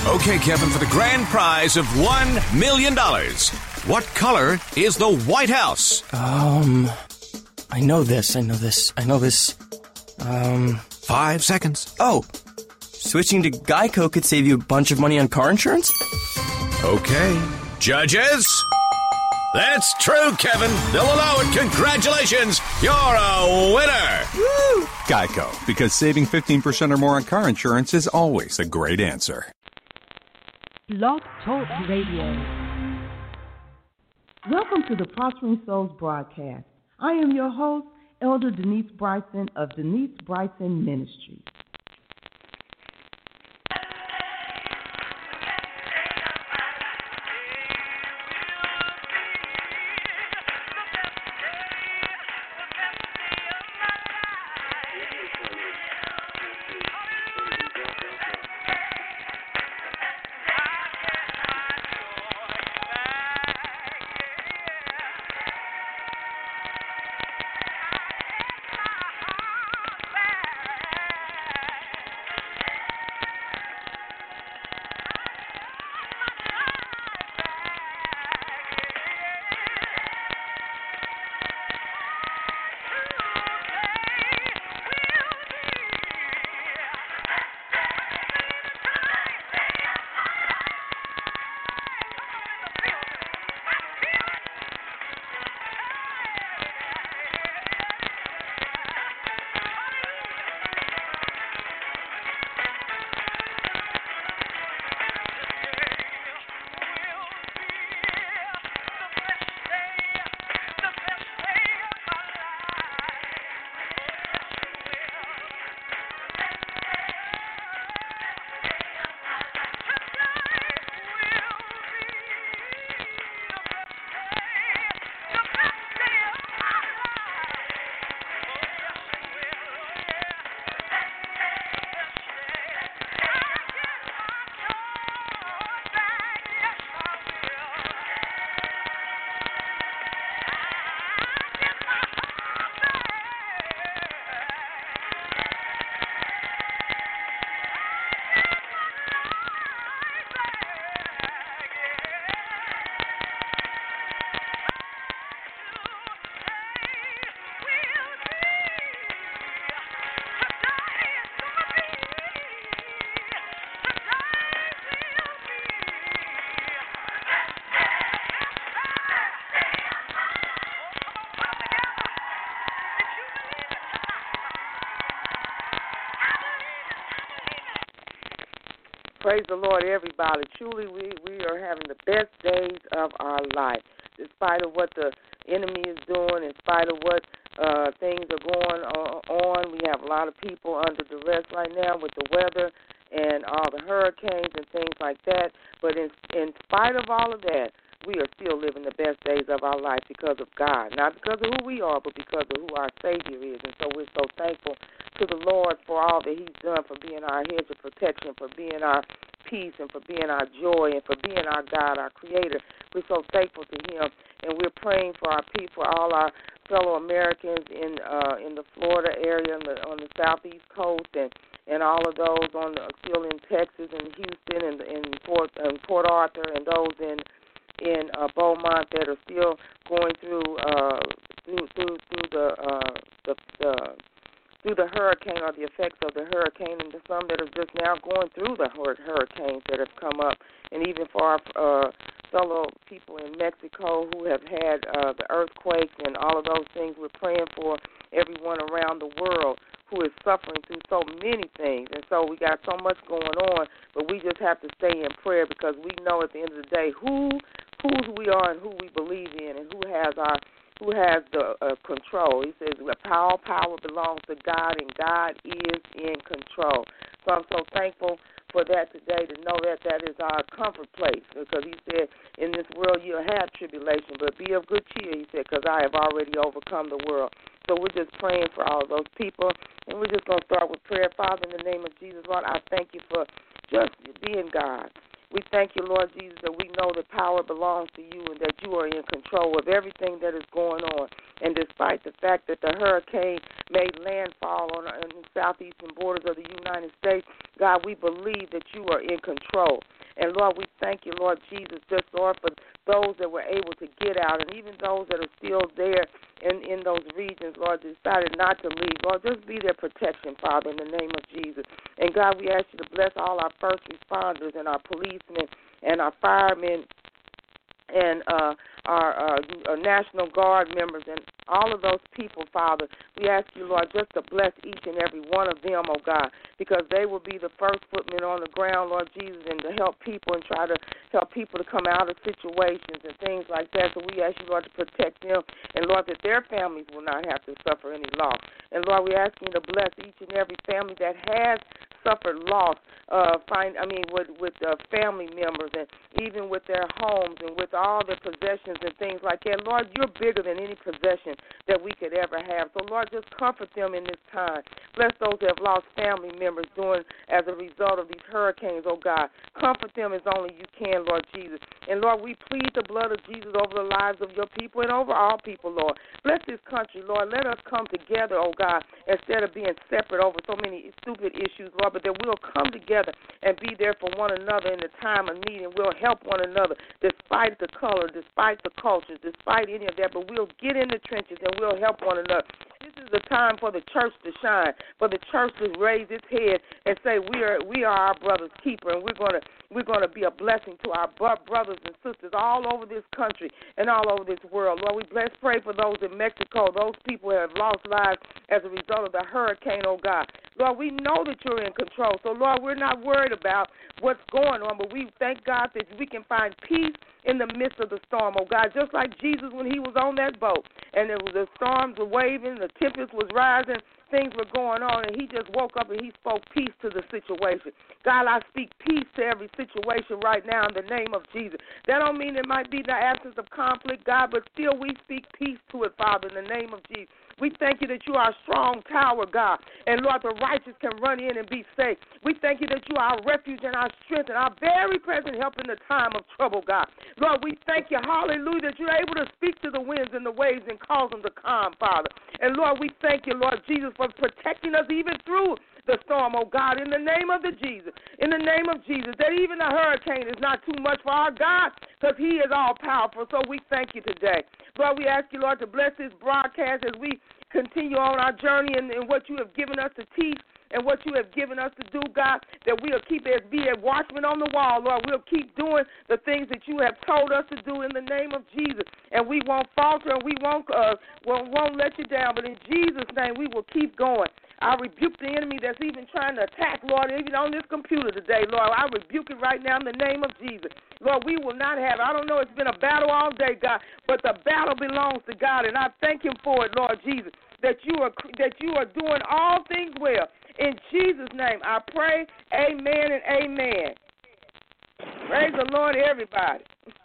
Okay, Kevin, for the grand prize of $1 million, what color is the White House? I know this. 5 seconds. Oh, switching to Geico could save you a bunch of money on car insurance? Okay. Judges? That's true, Kevin. They'll allow it. Congratulations. You're a winner. Woo! Geico, because saving 15% or more on car insurance is always a great answer. Blog Talk Radio. Welcome to the Prospering Souls broadcast. I am your host, Elder Denise Bryson of Denise Bryson Ministries. Praise the Lord, everybody. Truly, we are having the best days of our life. Despite of what the enemy is doing, in spite of what things are going on, we have a lot of people under duress right now with the weather and all the hurricanes and things like that. But in spite of all of that, we are still living the best days of our life because of God. Not because of who we are, but because of who our Savior is. And so we're so thankful to the Lord for all that He's done, for being our hedge of protection, for being our peace, and for being our joy, and for being our God, our Creator. We're so thankful to Him, and we're praying for our people, all our fellow Americans in the Florida area, on the southeast coast, and all of those still in Texas and Houston and in Port Arthur, and those in Beaumont that are still going through the hurricane or the effects of the hurricane, and some that are just now going through the hurricanes that have come up, and even for our fellow people in Mexico who have had the earthquakes and all of those things. We're praying for everyone around the world who is suffering through so many things, and so we got so much going on, but we just have to stay in prayer because we know at the end of the day whose we are and who we believe in, and who has the control. He says power belongs to God, and God is in control. So I'm so thankful for that today, to know that is our comfort place, because He said, in this world you'll have tribulation, but be of good cheer, He said, because I have already overcome the world. So we're just praying for all of those people, and we're just going to start with prayer. Father, in the name of Jesus, Lord, I thank You for just being God. We thank You, Lord Jesus, that we know that power belongs to You and that You are in control of everything that is going on. And despite the fact that the hurricane made landfall on the southeastern borders of the United States. God, we believe that you are in control. And, Lord, we thank you, Lord Jesus, just, Lord, for those that were able to get out and even those that are still there in those regions, Lord, decided not to leave. Lord, just be their protection, Father, in the name of Jesus. And, God, we ask you to bless all our first responders and our policemen and our firemen and our National Guard members and all of those people, Father. We ask you, Lord, just to bless each and every one of them, oh God, because they will be the first footmen on the ground, Lord Jesus, and to help people and try to help people to come out of situations and things like that. So we ask you, Lord, to protect them, and, Lord, that their families will not have to suffer any loss. And, Lord, we ask you to bless each and every family that has suffered loss, with family members and even with their homes and with all their possessions and things like that. Lord, you're bigger than any possession that we could ever have. So, Lord, just comfort them in this time. Bless those that have lost family members as a result of these hurricanes, oh God. Comfort them as only you can, Lord Jesus. And, Lord, we plead the blood of Jesus over the lives of your people and over all people, Lord. Bless this country, Lord. Let us come together, oh God, instead of being separate over so many stupid issues, Lord, but that we'll come together and be there for one another in the time of need, and we'll help one another despite the color, despite the cultures, despite any of that, but we'll get in the trenches and we'll help one another. This is the time for the church to shine, for the church to raise its head and say we are our brother's keeper, and we're going to be a blessing to our brothers and sisters all over this country and all over this world. Lord, we pray for those in Mexico, those people who have lost lives as a result of the hurricane, oh God. Lord, we know that you're in control. So, Lord, we're not worried about what's going on, but we thank God that we can find peace in the midst of the storm, oh God, just like Jesus when he was on that boat and the storms were waving, the tempest was rising, things were going on, and he just woke up and he spoke peace to the situation. God, I speak peace to every situation right now in the name of Jesus. That don't mean it might be the absence of conflict, God, but still we speak peace to it, Father, in the name of Jesus. We thank you that you are a strong tower, God, and, Lord, the righteous can run in and be safe. We thank you that you are our refuge and our strength and our very present help in the time of trouble, God. Lord, we thank you, hallelujah, that you're able to speak to the winds and the waves and cause them to calm, Father. And, Lord, we thank you, Lord Jesus, for protecting us even through the storm, oh God, in the name of Jesus, that even the hurricane is not too much for our God because he is all-powerful. So we thank you today. Lord, we ask you, Lord, to bless this broadcast as we continue on our journey in what you have given us to teach and what you have given us to do, God, that we'll be a watchman on the wall, Lord. We'll keep doing the things that you have told us to do in the name of Jesus, and we won't falter and we won't let you down, but in Jesus' name we will keep going. I rebuke the enemy that's even trying to attack, Lord, even on this computer today, Lord. I rebuke it right now in the name of Jesus. Lord, we will not have it. I don't know, it's been a battle all day, God, but the battle belongs to God, and I thank him for it, Lord Jesus, that you are doing all things well. In Jesus' name, I pray, amen and amen. Praise the Lord, everybody.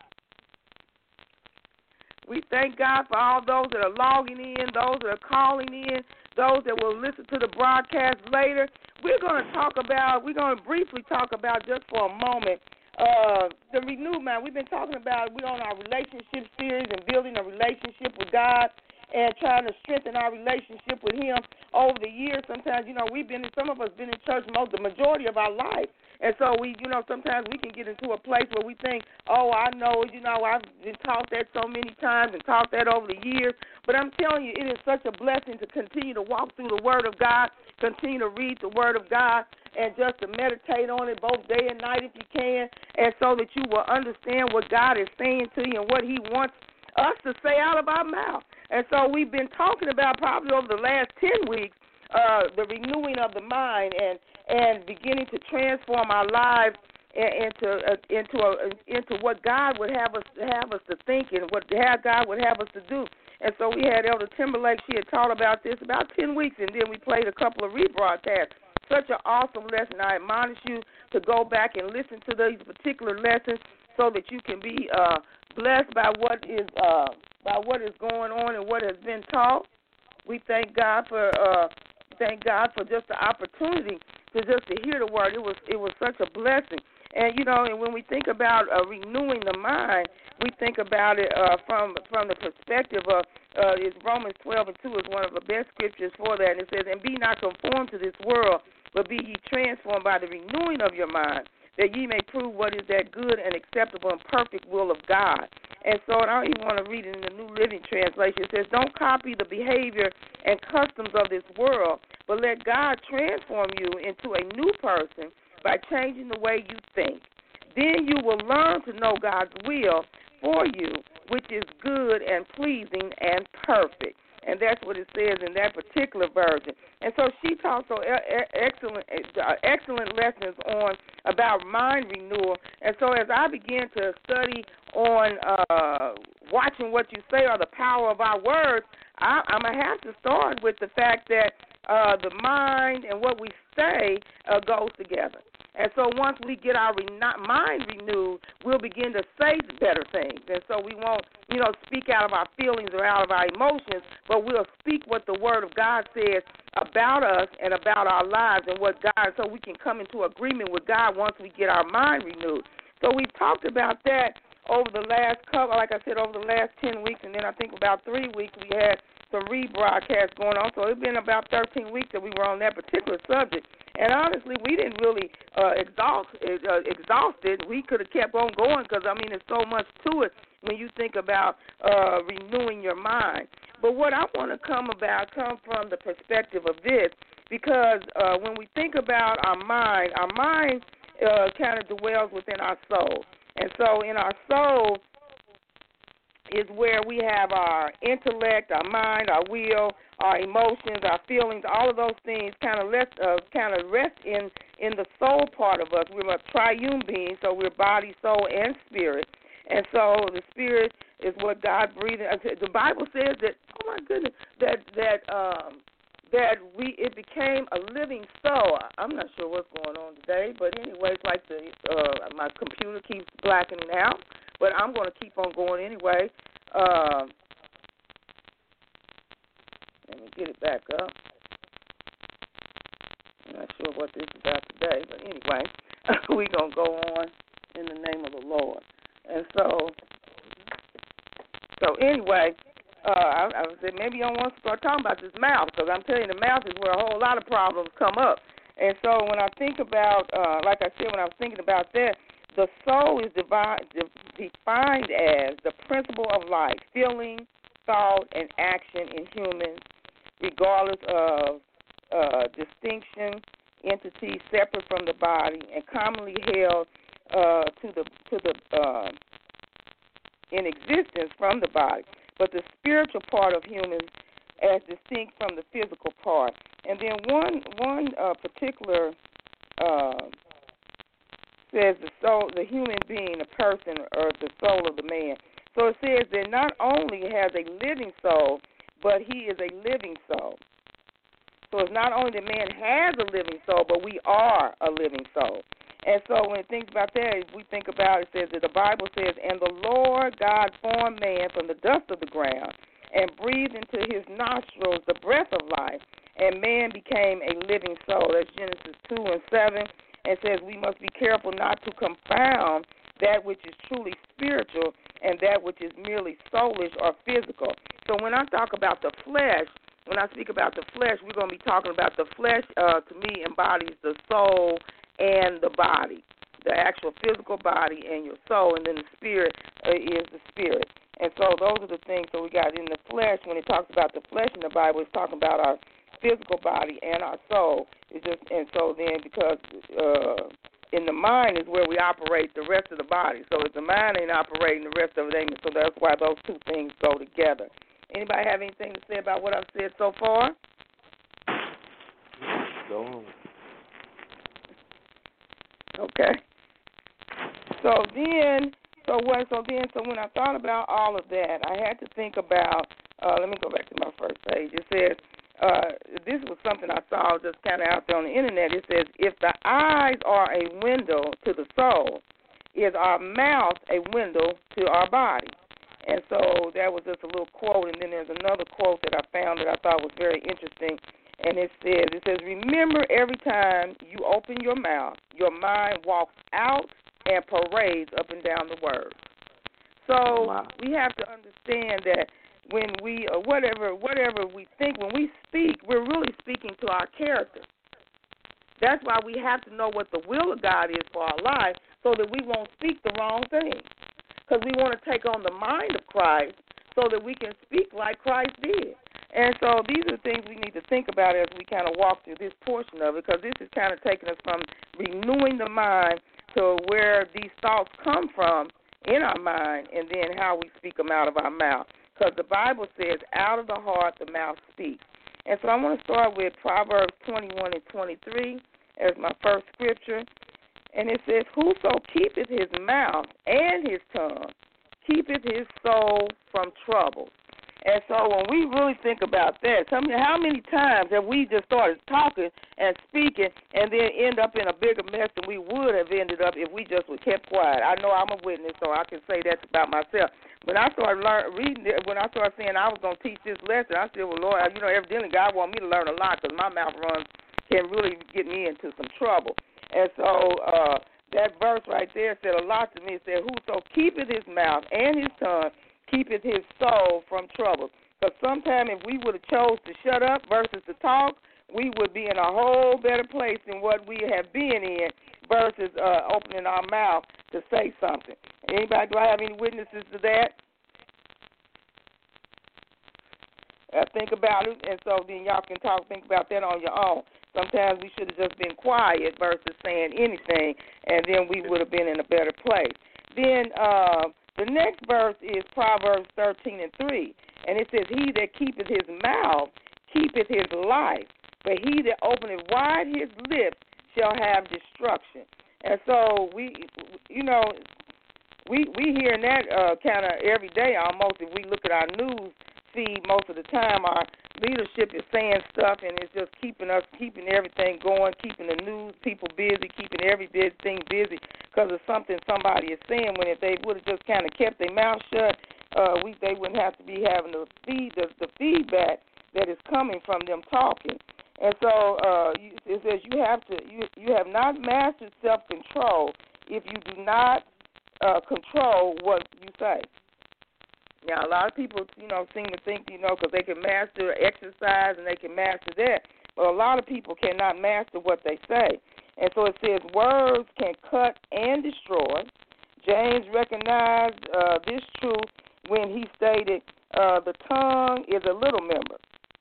We thank God for all those that are logging in, those that are calling in, those that will listen to the broadcast later. We're going to briefly talk about just for a moment the renewed mind. We've been talking about, we're on our relationship series and building a relationship with God and trying to strengthen our relationship with him over the years. Sometimes, some of us been in church the majority of our life. And so sometimes we can get into a place where we think, oh, I know, I've been taught that so many times and taught that over the years. But I'm telling you, it is such a blessing to continue to walk through the Word of God, continue to read the Word of God, and just to meditate on it both day and night if you can, and so that you will understand what God is saying to you and what he wants us to say out of our mouth. And so we've been talking about probably over the last 10 weeks the renewing of the mind and beginning to transform our lives into what God would have us to think and what God would have us to do. And so we had Elder Timberlake. She had taught about this about 10 weeks, and then we played a couple of rebroadcasts. Such an awesome lesson. I admonish you to go back and listen to these particular lessons so that you can be blessed by what is going on and what has been taught. We thank God for just the opportunity to hear the word. It was such a blessing. And, and when we think about renewing the mind, we think about it from the perspective of Romans 12:2 is one of the best scriptures for that. And it says, and be not conformed to this world, but be ye transformed by the renewing of your mind, that ye may prove what is that good and acceptable and perfect will of God. And so, and I even want to read it in the New Living Translation. It says, don't copy the behavior and customs of this world, but let God transform you into a new person by changing the way you think. Then you will learn to know God's will for you, which is good and pleasing and perfect. And that's what it says in that particular version. And so she taught so excellent lessons on about mind renewal. And so as I began to study on watching what you say or the power of our words, I'm going to have to start with the fact that the mind and what we say goes together. And so once we get our mind renewed, we'll begin to say better things. And so we won't, speak out of our feelings or out of our emotions, but we'll speak what the Word of God says about us and about our lives and what God, so we can come into agreement with God once we get our mind renewed. So we've talked about that over the last couple, like I said, over the last 10 weeks, and then I think about 3 weeks we had some rebroadcasts going on. So it's been about 13 weeks that we were on that particular subject. And honestly, we didn't really exhaust it. We could have kept on going because, there's so much to it when you think about renewing your mind. But what I want to come from the perspective of this, because when we think about our mind kind of dwells within our soul. And so in our soul is where we have our intellect, our mind, our will, our emotions, our feelings. All of those things kind of rest in the soul part of us. We're a triune being, so we're body, soul, and spirit. And so the spirit is what God breathed. The Bible says that, oh my goodness, that it became a living soul. I'm not sure what's going on today, but anyway, it's like my computer keeps blackening out. But I'm going to keep on going anyway. Let me get it back up. I'm not sure what this is about today, but anyway, we're going to go on in the name of the Lord. And so anyway, I said maybe I want to start talking about this mouth, because I'm telling you, the mouth is where a whole lot of problems come up. And so when I think about, like I said, when I was thinking about that, the soul is defined as the principle of life, feeling, thought, and action in humans, regardless of distinction, entity separate from the body, and commonly held in existence from the body, but the spiritual part of humans as distinct from the physical part. And then one particular says the soul, the human being, a person, or the soul of the man. So it says that not only has a living soul, but he is a living soul. So it's not only that man has a living soul, but we are a living soul. And so when it thinks about that, we think about it says that the Bible says, and the Lord God formed man from the dust of the ground and breathed into his nostrils the breath of life, and man became a living soul. That's Genesis 2:7. And says we must be careful not to confound that which is truly spiritual and that which is merely soulish or physical. So when I talk about the flesh, when I speak about the flesh, we're going to be talking about the flesh, to me, embodies the soul and the body, the actual physical body and your soul, and then the spirit is the spirit. And so those are the things. So we got in the flesh, when it talks about the flesh in the Bible, it's talking about our physical body and our soul. And so then, because in the mind is where we operate the rest of the body. So if the mind ain't operating, the rest of it ain't. So that's why those two things go together. Anybody have anything to say about what I've said so far? Go on. Okay. So when I thought about all of that, I had to think about. Let me go back to my first page. It says. This was something I saw just kind of out there on the internet. It says, if the eyes are a window to the soul, is our mouth a window to our body? And so that was just a little quote. And then there's another quote that I found that I thought was very interesting. And it says, remember, every time you open your mouth, your mind walks out and parades up and down the word. So we have to understand that when we, whatever we think, when we speak, we're really speaking to our character. That's why we have to know what the will of God is for our life so that we won't speak the wrong thing. Because we want to take on the mind of Christ so that we can speak like Christ did. And so these are things we need to think about as we kind of walk through this portion of it, because this is kind of taking us from renewing the mind to where these thoughts come from in our mind and then how we speak them out of our mouth. Because the Bible says, out of the heart the mouth speaks. And so I want to start with Proverbs 21 and 23 as my first scripture. And it says, whoso keepeth his mouth and his tongue keepeth his soul from trouble. And so when we really think about that, tell me how many times have we just started talking and speaking and then end up in a bigger mess than we would have ended up if we just were kept quiet. I know I'm a witness, so I can say that about myself. When I started reading it, when I started saying I was going to teach this lesson, I said, well, Lord, evidently God wants me to learn a lot because my mouth runs can really get me into some trouble. And so that verse right there said a lot to me. It said, whoso keepeth his mouth and his tongue keepeth his soul from trouble. Because sometime if we would have chose to shut up versus to talk, we would be in a whole better place than what we have been in versus opening our mouth to say something. Anybody, do I have any witnesses to that? Think about it, and so then y'all can think about that on your own. Sometimes we should have just been quiet versus saying anything, and then we would have been in a better place. Then the next verse is Proverbs 13 and 3, and it says, he that keepeth his mouth keepeth his life, but he that openeth wide his lips shall have destruction. And so we hearing that kind of every day almost. If we look at our news feed most of the time, our leadership is saying stuff, and it's just keeping everything going, keeping the news people busy, keeping everything busy because of something somebody is saying. When if they would have just kind of kept their mouth shut, they wouldn't have to be having the feedback that is coming from them talking. And so it says you have not mastered self-control if you do not control what you say. Now, a lot of people, seem to think, because they can master exercise and they can master that, but a lot of people cannot master what they say. And so it says words can cut and destroy. James recognized this truth when he stated, the tongue is a little member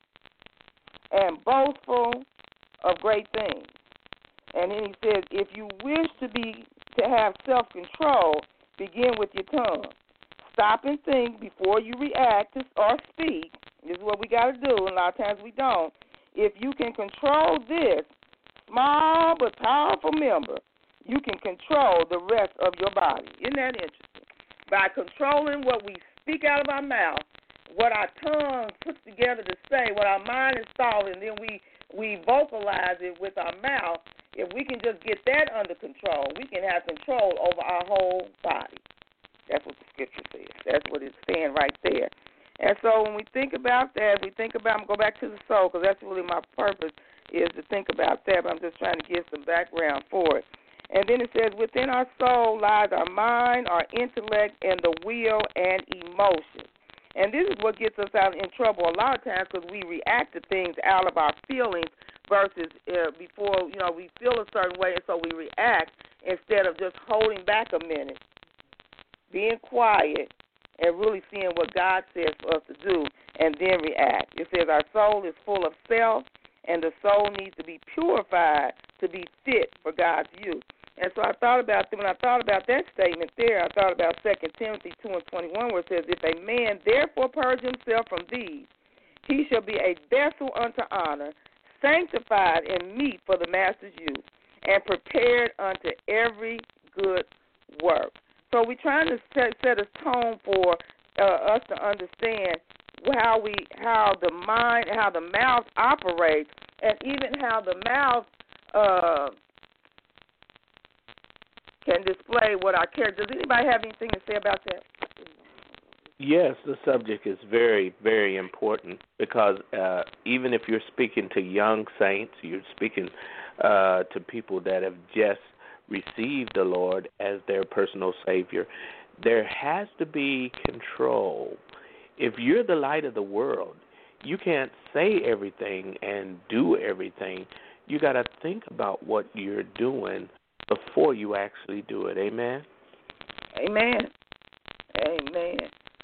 and boastful of great things. And then he says, if you wish to have self-control, begin with your tongue. Stop and think before you react or speak. This is what we got to do, and a lot of times we don't. If you can control this small but powerful member, you can control the rest of your body. Isn't that interesting? By controlling what we speak out of our mouth, what our tongue puts together to say, what our mind is thought, and then we vocalize it with our mouth, if we can just get that under control, we can have control over our whole body. That's what the scripture says. That's what it's saying right there. And so when we think about that, go back to the soul, because that's really my purpose is to think about that, but I'm just trying to give some background for it. And then it says, within our soul lies our mind, our intellect, and the will and emotion. And this is what gets us out in trouble a lot of times because we react to things out of our feelings versus before, we feel a certain way, and so we react instead of just holding back a minute, being quiet, and really seeing what God says for us to do, and then react. It says our soul is full of self, and the soul needs to be purified to be fit for God's use. And so I thought about when I thought about that statement there, I thought about 2 Timothy 2 and 21, where it says, if a man therefore purge himself from these, he shall be a vessel unto honor, sanctified and meet for the master's use, and prepared unto every good work. So we're trying to set a tone for us to understand how the mind, how the mouth operates, and even how the mouth can display what our character. Does anybody have anything to say about that? Yes, the subject is very, very important because even if you're speaking to young saints, you're speaking to people that have just receive the Lord as their personal Savior, there has to be control. If you're the light of the world, you can't say everything and do everything. You got to think about what you're doing before you actually do it. Amen? Amen. Amen.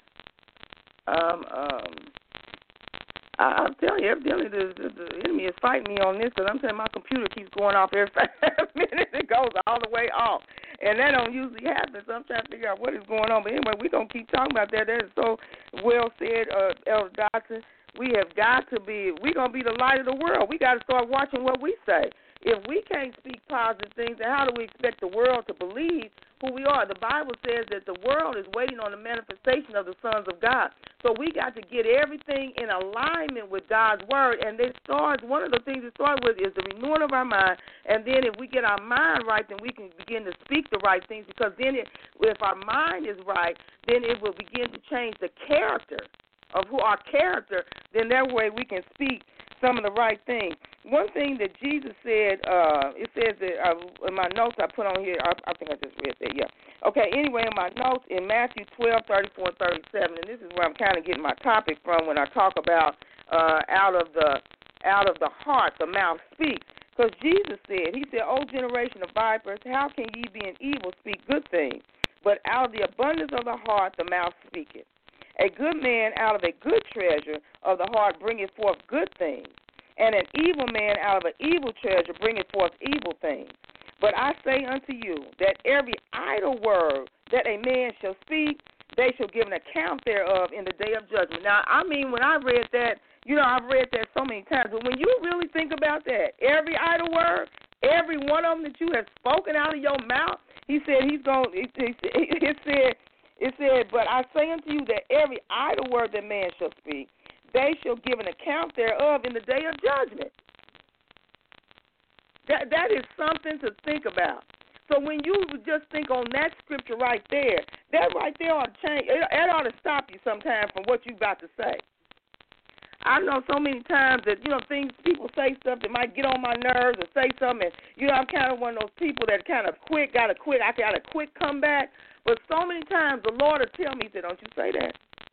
I'm telling you, evidently the enemy is fighting me on this because I'm telling you, my computer keeps going off every 5 minutes. It goes all the way off. And that don't usually happen, so I'm trying to figure out what is going on. But anyway, we're going to keep talking about that. That is so well said, Elder Dodson. We're going to be the light of the world. We got to start watching what we say. If we can't speak positive things, then how do we expect the world to believe who we are? The Bible says that the world is waiting on the manifestation of the sons of God. So we got to get everything in alignment with God's word. And one of the things it starts with is the renewing of our mind. And then if we get our mind right, then we can begin to speak the right things. Because then if our mind is right, then it will begin to change the character of our character. Then that way we can speak some of the right things. One thing that Jesus said, it says that in my notes I put on here, I think I just read that, yeah. Okay, anyway, in my notes, in Matthew 12:34 and 37, and this is where I'm kind of getting my topic from when I talk about out of the heart, the mouth speaks. Because Jesus said, he said, O generation of vipers, how can ye being evil speak good things? But out of the abundance of the heart, the mouth speaketh. A good man out of a good treasure of the heart bringeth forth good things, and an evil man out of an evil treasure bringeth forth evil things. But I say unto you that every idle word that a man shall speak, they shall give an account thereof in the day of judgment. Now, I mean, when I read that, I've read that so many times, but when you really think about that, every idle word, every one of them that you have spoken out of your mouth, he said it said, but I say unto you that every idle word that man shall speak, they shall give an account thereof in the day of judgment. That is something to think about. So when you just think on that scripture right there, that right there ought to change. It ought to stop you sometimes from what you're about to say. I know so many times that, people say stuff that might get on my nerves or say something, and, I'm kind of one of those people that kind of I got a quick comeback. But so many times the Lord will tell me, he said, don't you say that.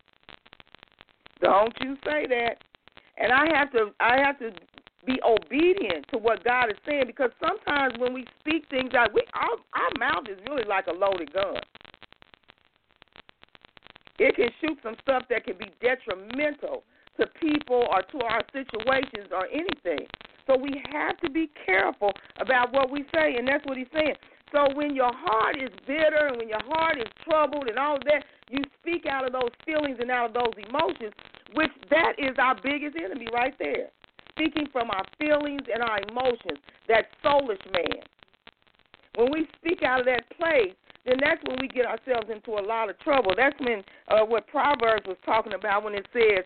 Don't you say that. And I have to be obedient to what God is saying, because sometimes when we speak things out, our mouth is really like a loaded gun. It can shoot some stuff that can be detrimental to people or to our situations or anything. So we have to be careful about what we say, and that's what he's saying. So when your heart is bitter and when your heart is troubled and all of that, you speak out of those feelings and out of those emotions, which that is our biggest enemy right there. Speaking from our feelings and our emotions, that soulish man. When we speak out of that place, then that's when we get ourselves into a lot of trouble. That's when what Proverbs was talking about when it says,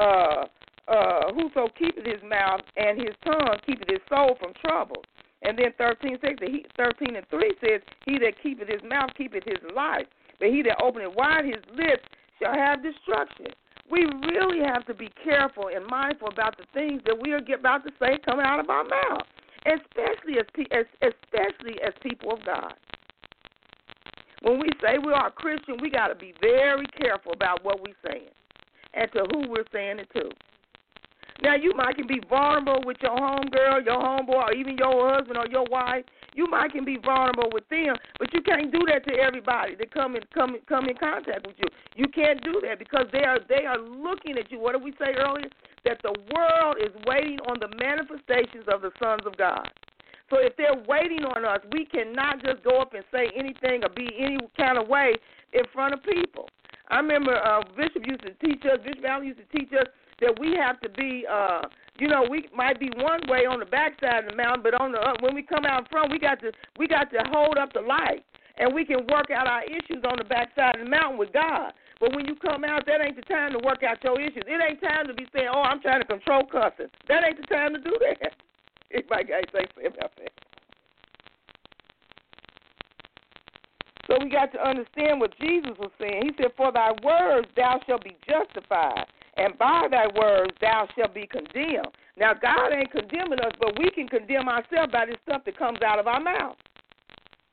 whoso keepeth his mouth and his tongue keepeth his soul from trouble. And then 13:3 says, he that keepeth his mouth keepeth his life, but he that openeth wide his lips shall have destruction. We really have to be careful and mindful about the things that we are about to say coming out of our mouth, especially as people of God. When we say we are a Christian, we got to be very careful about what we're saying and to who we're saying it to. Now, you might can be vulnerable with your homegirl, your homeboy, or even your husband or your wife. You might can be vulnerable with them, but you can't do that to everybody that come in contact with you. You can't do that because they are looking at you. What did we say earlier? That the world is waiting on the manifestations of the sons of God. So if they're waiting on us, we cannot just go up and say anything or be any kind of way in front of people. I remember Bishop used to teach us, Bishop Allen used to teach us that we have to be, we might be one way on the backside of the mountain, but when we come out in front, we got to hold up the light, and we can work out our issues on the backside of the mountain with God. But when you come out, that ain't the time to work out your issues. It ain't time to be saying, oh, I'm trying to control cussing. That ain't the time to do that. Anybody got anything to say about that? So we got to understand what Jesus was saying. He said, for thy words thou shalt be justified, and by thy words thou shalt be condemned. Now, God ain't condemning us, but we can condemn ourselves by this stuff that comes out of our mouth.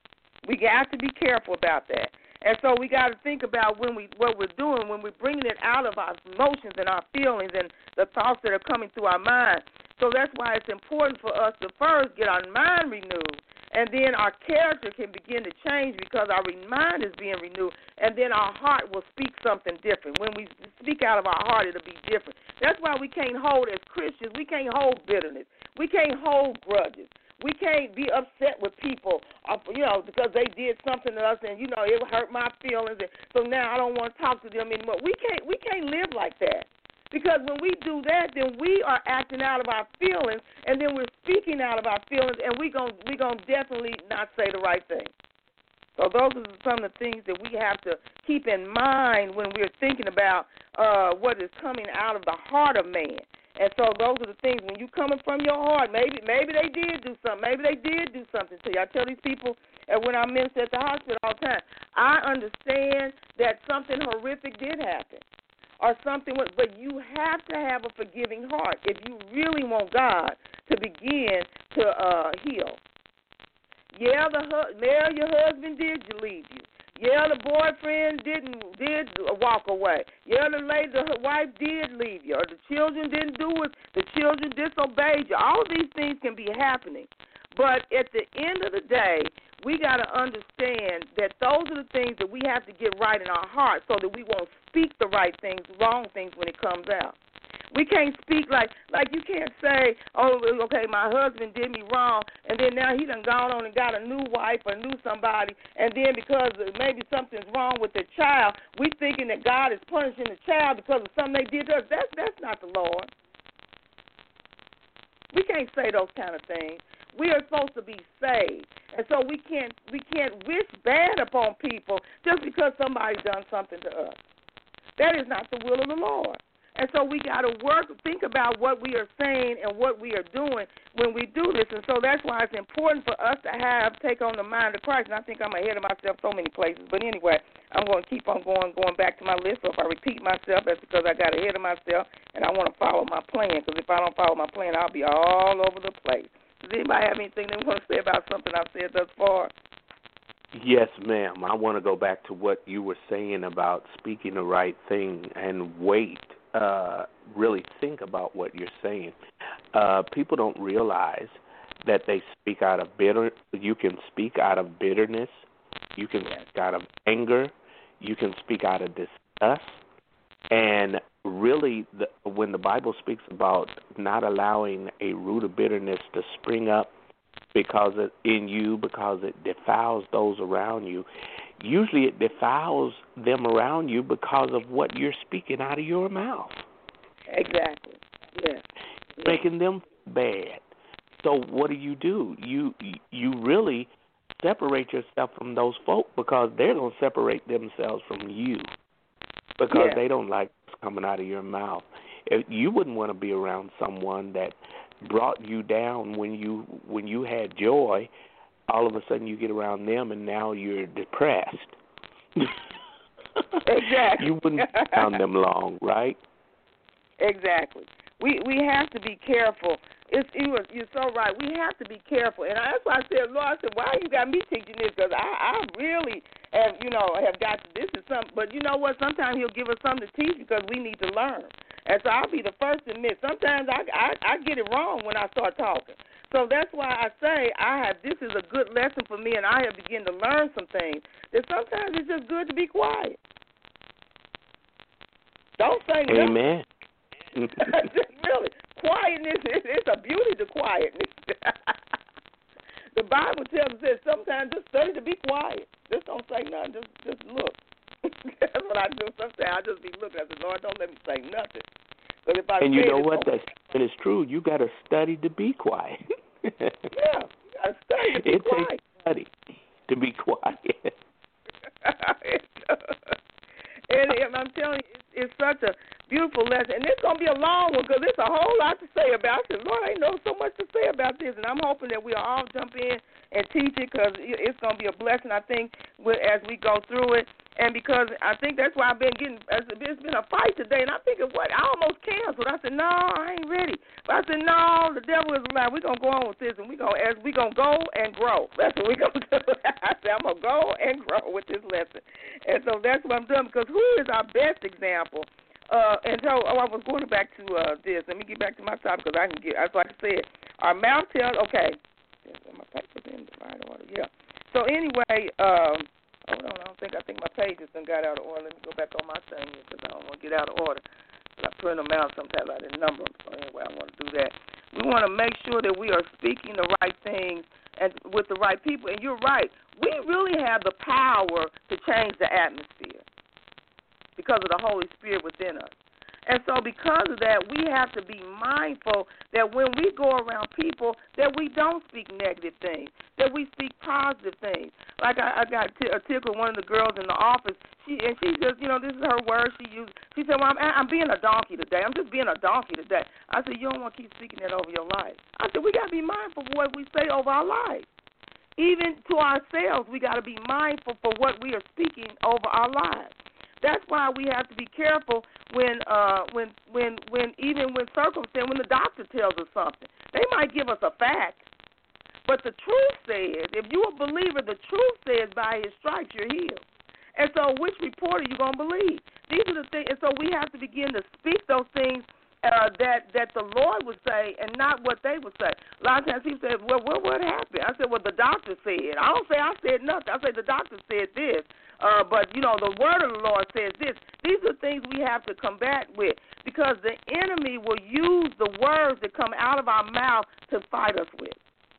We have to be careful about that. And so we got to think about what we're doing, when we're bringing it out of our emotions and our feelings and the thoughts that are coming through our mind. So that's why it's important for us to first get our mind renewed, and then our character can begin to change because our mind is being renewed, and then our heart will speak something different. When we speak out of our heart, it'll be different. That's why we can't hold, as Christians, we can't hold bitterness. We can't hold grudges. We can't be upset with people, because they did something to us, and it hurt my feelings, and so now I don't want to talk to them anymore. We can't live like that, because when we do that, then we are acting out of our feelings, and then we're speaking out of our feelings, and we're gonna definitely not say the right thing. So those are some of the things that we have to keep in mind when we're thinking about what is coming out of the heart of man. And so those are the things, when you coming from your heart, maybe they did do something. Maybe they did do something to you. I tell these people, and when I minister at the hospital all the time, I understand that something horrific did happen or something, but you have to have a forgiving heart if you really want God to begin to heal. Yeah, your husband did leave you. Yeah, the boyfriend did walk away. Yeah, the wife did leave you, or the children didn't do it. The children disobeyed you. All of these things can be happening. But at the end of the day, we got to understand that those are the things that we have to get right in our heart so that we won't speak the right things, wrong things when it comes out. We can't speak like you can't say, oh, okay, my husband did me wrong, and then now he done gone on and got a new wife or knew somebody, and then because maybe something's wrong with the child, we thinking that God is punishing the child because of something they did to us. That's not the Lord. We can't say those kind of things. We are supposed to be saved, and so we can't wish bad upon people just because somebody's done something to us. That is not the will of the Lord. And so we got to think about what we are saying and what we are doing when we do this. And so that's why it's important for us to take on the mind of Christ. And I think I'm ahead of myself so many places. But anyway, I'm going to keep on going back to my list. So if I repeat myself, that's because I got ahead of myself and I want to follow my plan. Because if I don't follow my plan, I'll be all over the place. Does anybody have anything they want to say about something I've said thus far? Yes, ma'am. I want to go back to what you were saying about speaking the right thing and wait. Really think about what you're saying. People don't realize that they speak out of you can speak out of bitterness, you can speak out of anger, you can speak out of disgust, and really when the Bible speaks about not allowing a root of bitterness to spring up because it defiles those around you, usually it defiles them around you because of what you're speaking out of your mouth. Exactly. Yes. Making them bad. So what do? You really separate yourself from those folk because they're going to separate themselves from you because they don't like what's coming out of your mouth. You wouldn't want to be around someone that brought you down when you had joy. All of a sudden you get around them and now you're depressed. Exactly. You wouldn't be around them long, right? Exactly. We have to be careful. You're so right. We have to be careful. And that's why I said, Lord, why you got me teaching this? Because I really have got to, this is something. But you know what? Sometimes he'll give us something to teach because we need to learn. And so I'll be the first to admit, sometimes I get it wrong when I start talking. So that's why I say this is a good lesson for me, and I have begun to learn some things, that sometimes it's just good to be quiet. Don't say nothing. Amen. Really, quietness, it's a beauty to quietness. The Bible tells us that sometimes just study to be quiet. Just don't say nothing, just look. That's what I do sometimes. I just be looking. I say, Lord, don't let me say nothing. And you know what? That is true. You got to study to be quiet. Yeah, you got to study to be quiet. It takes study to be quiet. And I'm telling you, it's such a beautiful lesson. And it's going to be a long one because there's a whole lot to say about it. I said, Lord, I know so much to say about this. And I'm hoping that we'll all jump in and teach it because it's going to be a blessing, I think, as we go through it. And because I think that's why I've been getting, it's been a fight today, and I'm thinking, what? I almost canceled. I said, no, I ain't ready. But I said, no, the devil is alive. We're going to go on with this, and we're going to go and grow. That's what we're going to do. I said, I'm going to go and grow with this lesson. And so that's what I'm doing, because who is our best example? And so, I was going back to this. Let me get back to my topic, because I can get, that's like I said, our mouth tells, okay, my paper's in the right order, yeah. So anyway, hold on, I think my pages done got out of order. Let me go back on my thing here, because I don't want to get out of order. I print them out sometimes, I didn't number them. So anyway, I want to do that. We want to make sure that we are speaking the right things and with the right people. And you're right. We really have the power to change the atmosphere because of the Holy Spirit within us. And so because of that, we have to be mindful that when we go around people, that we don't speak negative things, that we speak positive things. Like I got a tickle with one of the girls in the office. She just, this is her word she used. She said, well, I'm being a donkey today. I'm just being a donkey today. I said, you don't want to keep speaking that over your life. I said, we got to be mindful of what we say over our life. Even to ourselves, we got to be mindful for what we are speaking over our lives. That's why we have to be careful when the doctor tells us something. They might give us a fact, but the truth says, if you're a believer, the truth says by his stripes you're healed. And so which report are you going to believe? These are the things, and so we have to begin to speak those things that the Lord would say and not what they would say. A lot of times people say, well, what happened? I said, well, the doctor said. I don't say I said nothing. I say the doctor said this. But, the word of the Lord says this. These are things we have to combat with because the enemy will use the words that come out of our mouth to fight us with.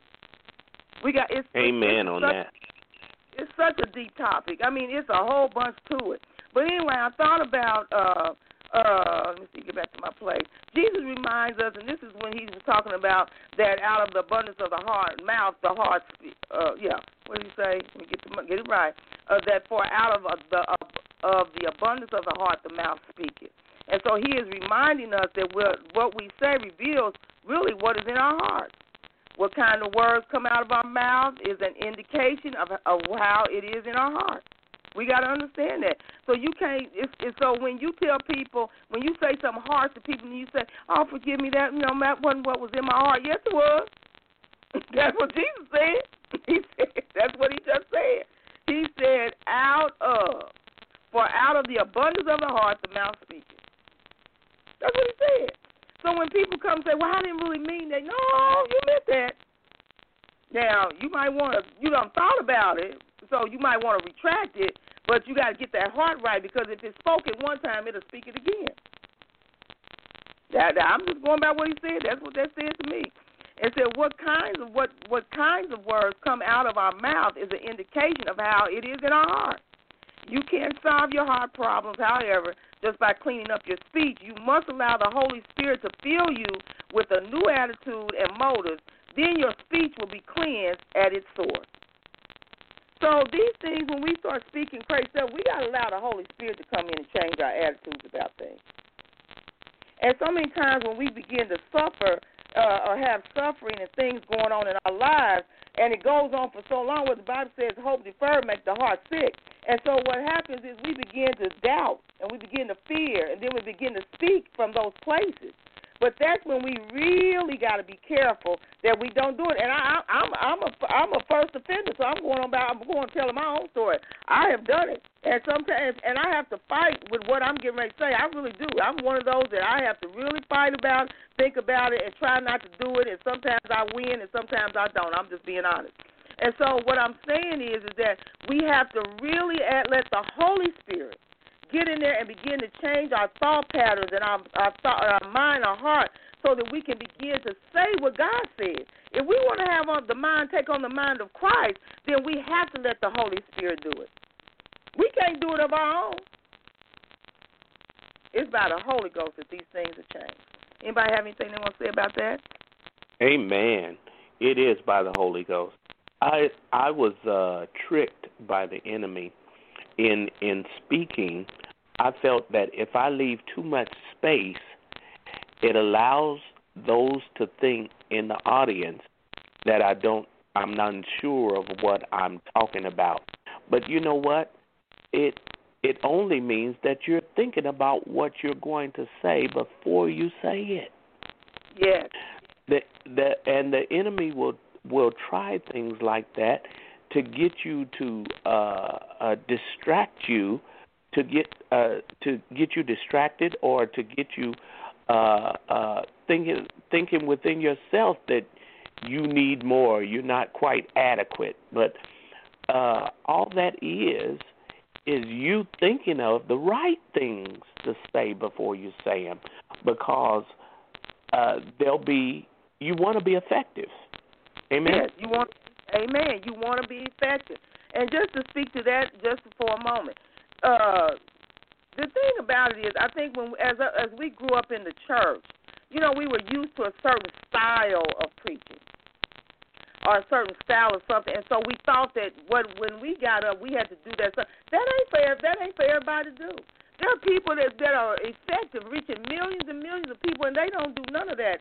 Amen on that. It's such a deep topic. I mean, it's a whole bunch to it. But anyway, I thought about, let me see, get back to my place. Jesus reminds us, and this is when he was talking about that out of the abundance of the heart, mouth, the heart, what did he say? Let me get it right. That for out of the abundance of the heart, the mouth speaketh. And so he is reminding us that what we say reveals really what is in our heart. What kind of words come out of our mouth is an indication of how it is in our heart. We got to understand that. So you can't. So when you tell people, when you say something harsh to people, and you say, "Oh, forgive me, that that wasn't what was in my heart." Yes, it was. That's what Jesus said. He said that's what he just said. He said, "Out of the abundance of the heart, the mouth speaks." That's what he said. So when people come and say, well, I didn't really mean that. No, you meant that. Now, you might want to, you done thought about it, so you might want to retract it, but you got to get that heart right because if it's spoken one time, it'll speak it again. I'm just going by what he said. That's what that said to me. It said what kinds of words come out of our mouth is an indication of how it is in our heart. You can't solve your heart problems, however, just by cleaning up your speech. You must allow the Holy Spirit to fill you with a new attitude and motives. Then your speech will be cleansed at its source. So these things, when we start speaking crazy stuff, we got to allow the Holy Spirit to come in and change our attitudes about things. And so many times when we begin to suffer or have suffering and things going on in our lives, and it goes on for so long, what the Bible says, hope deferred makes the heart sick. And so what happens is we begin to doubt, and we begin to fear, and then we begin to speak from those places. But that's when we really got to be careful that we don't do it. And I'm a first offender, so I'm going to tell my own story. I have done it, and sometimes, and I have to fight with what I'm getting ready to say. I really do. I'm one of those that I have to really fight about, think about it, and try not to do it. And sometimes I win, and sometimes I don't. I'm just being honest. And so what I'm saying is that we have to really let the Holy Spirit get in there and begin to change our thought patterns and our mind, our heart, so that we can begin to say what God said. If we want to have take on the mind of Christ, then we have to let the Holy Spirit do it. We can't do it of our own. It's by the Holy Ghost that these things are changed. Anybody have anything they want to say about that? Amen. It is by the Holy Ghost. I was tricked by the enemy in speaking. I felt that if I leave too much space, it allows those to think in the audience that I'm not sure of what I'm talking about. But you know what? It It only means that you're thinking about what you're going to say before you say it. Yes. And the enemy will try things like that to get you to distract you, to get you distracted, or to get you thinking within yourself that you need more, you're not quite adequate. But all that is you thinking of the right things to say before you say them, because you want to be effective. Amen. Yes, you want to be effective. And just to speak to that just for a moment, the thing about it is, I think as we grew up in the church, we were used to a certain style of preaching or a certain style of something, and so we thought that when we got up, we had to do that stuff. That ain't fair. That ain't for everybody to do. There are people that are effective, reaching millions and millions of people, and they don't do none of that.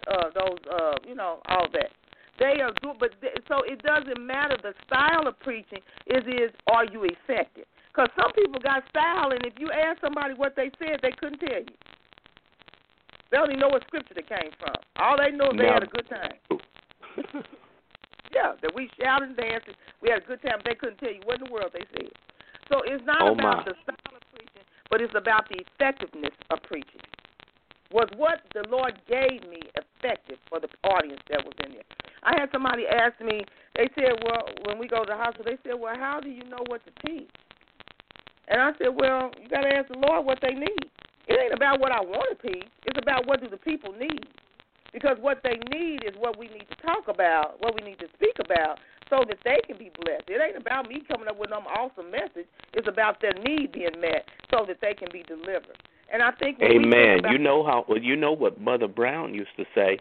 All that. They are good, so it doesn't matter the style of preaching. Are you effective? Because some people got style, and if you ask somebody what they said, they couldn't tell you. They don't even know what scripture they came from. All they know is they had a good time. Yeah, that we shouted and danced. We had a good time. They couldn't tell you what in the world they said. So it's not about the style of preaching, but it's about the effectiveness of preaching. Was what the Lord gave me effective for the audience that was in there? I had somebody ask me, they said, well, when we go to the hospital, they said, well, how do you know what to teach? And I said, well, you got to ask the Lord what they need. It ain't about what I want to teach. It's about what do the people need. Because what they need is what we need to talk about, what we need to speak about, so that they can be blessed. It ain't about me coming up with some awesome message. It's about their need being met so that they can be delivered. And I think amen. You know what Mother Brown used to say.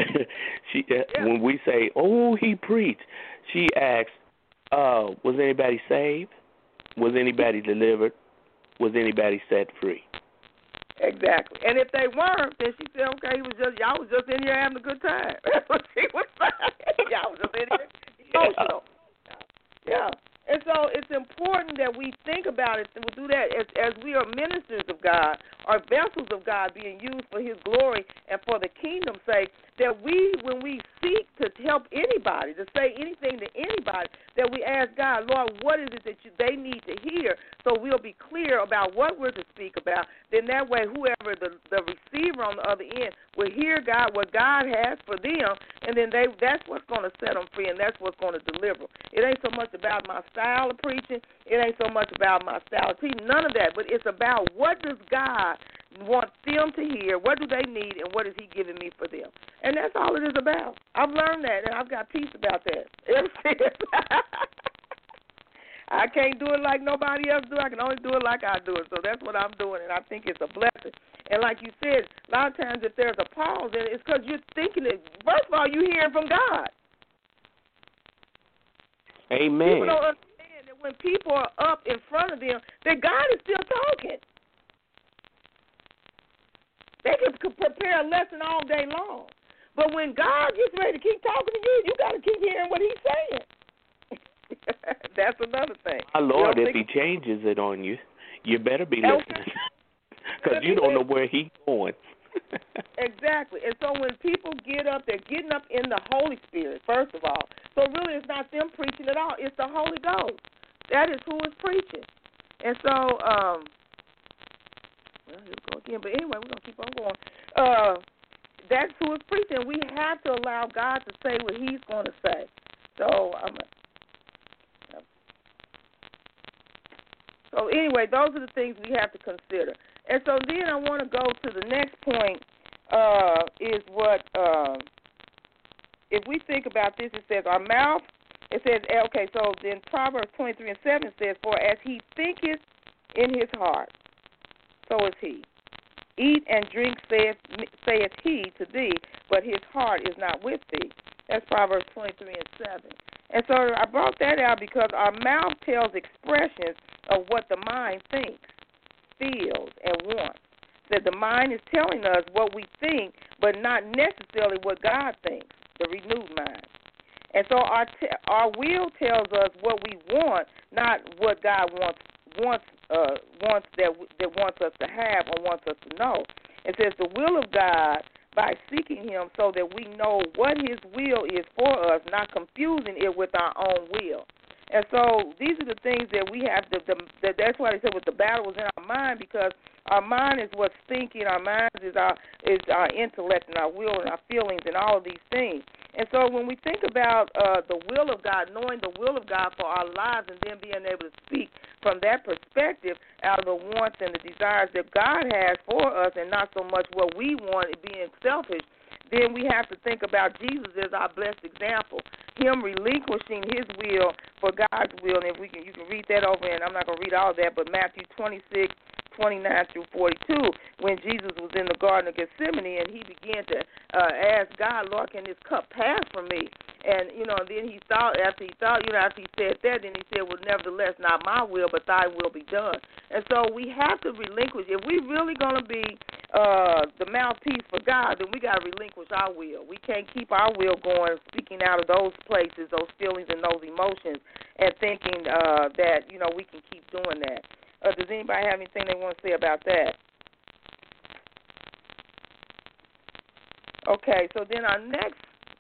When we say, "Oh, he preached," she asked, "Was anybody saved? Was anybody delivered? Was anybody set free?" Exactly. And if they weren't, then she said, "Okay, y'all was just in here having a good time." That's what she was saying. Y'all was just in here emotional. Yeah. And so it's important that we think about it and we do that as we are ministers of God, or vessels of God being used for His glory and for the kingdom's sake, that when we seek to help anybody, to say anything to anybody, that we ask God, Lord, what is it that they need to hear, so we'll be clear about what we're to speak about. Then that way whoever the receiver on the other end will hear God, what God has for them, and then that's what's going to set them free, and that's what's going to deliver. It ain't so much about my style of preaching. It ain't so much about my style of teaching. None of that, but it's about what does God want them to hear, what do they need, and what is He giving me for them. And that's all it is about. I've learned that, and I've got peace about that. I can't do it like nobody else do. I can only do it like I do it. So that's what I'm doing, and I think it's a blessing. And like you said, a lot of times if there's a pause, it's because you're thinking it. First of all, you're hearing from God. Amen. People don't understand that when people are up in front of them, that God is still talking. They can prepare a lesson all day long. But when God gets ready to keep talking to you, you got to keep hearing what He's saying. That's another thing. My Lord, if He changes it on you, you better be listening. Because you don't know where He's going. Exactly. And so when people get up, they're getting up in the Holy Spirit, first of all. So really it's not them preaching at all. It's the Holy Ghost. That is who is preaching. And so, well, here we go again. But anyway, we're going to keep on going. That's who is preaching. We have to allow God to say what He's going to say. So anyway, those are the things we have to consider. And so then I want to go to the next point, is what, if we think about this, it says our mouth, it says, okay, so then Proverbs 23:7 says, for as he thinketh in his heart, so is he. Eat and drink, saith he to thee, but his heart is not with thee. That's Proverbs 23:7. And so I brought that out because our mouth tells expressions of what the mind thinks, feels, and wants. That the mind is telling us what we think, but not necessarily what God thinks, the renewed mind. And so our will tells us what we want, not what God wants wants us to have or wants us to know. It says the will of God by seeking Him so that we know what His will is for us, not confusing it with our own will. And so these are the things that we have to. That's why they said with the battle is in our mind, because our mind is what's thinking. Our mind is our intellect and our will and our feelings and all of these things. And so when we think about the will of God, knowing the will of God for our lives, and then being able to speak from that perspective out of the wants and the desires that God has for us, and not so much what we want, being selfish, then we have to think about Jesus as our blessed example, Him relinquishing His will for God's will. And if you can read that over, and I'm not going to read all that, but Matthew 26:29 through 42, when Jesus was in the Garden of Gethsemane, and He began to ask God, Lord, can this cup pass from me? And, then he thought, after he said that, then he said, well, nevertheless, not my will, but thy will be done. And so we have to relinquish. If we're really going to be the mouthpiece for God, then we got to relinquish our will. We can't keep our will going, speaking out of those places, those feelings and those emotions, and thinking that, we can keep doing that. Does anybody have anything they want to say about that? Okay, so then our next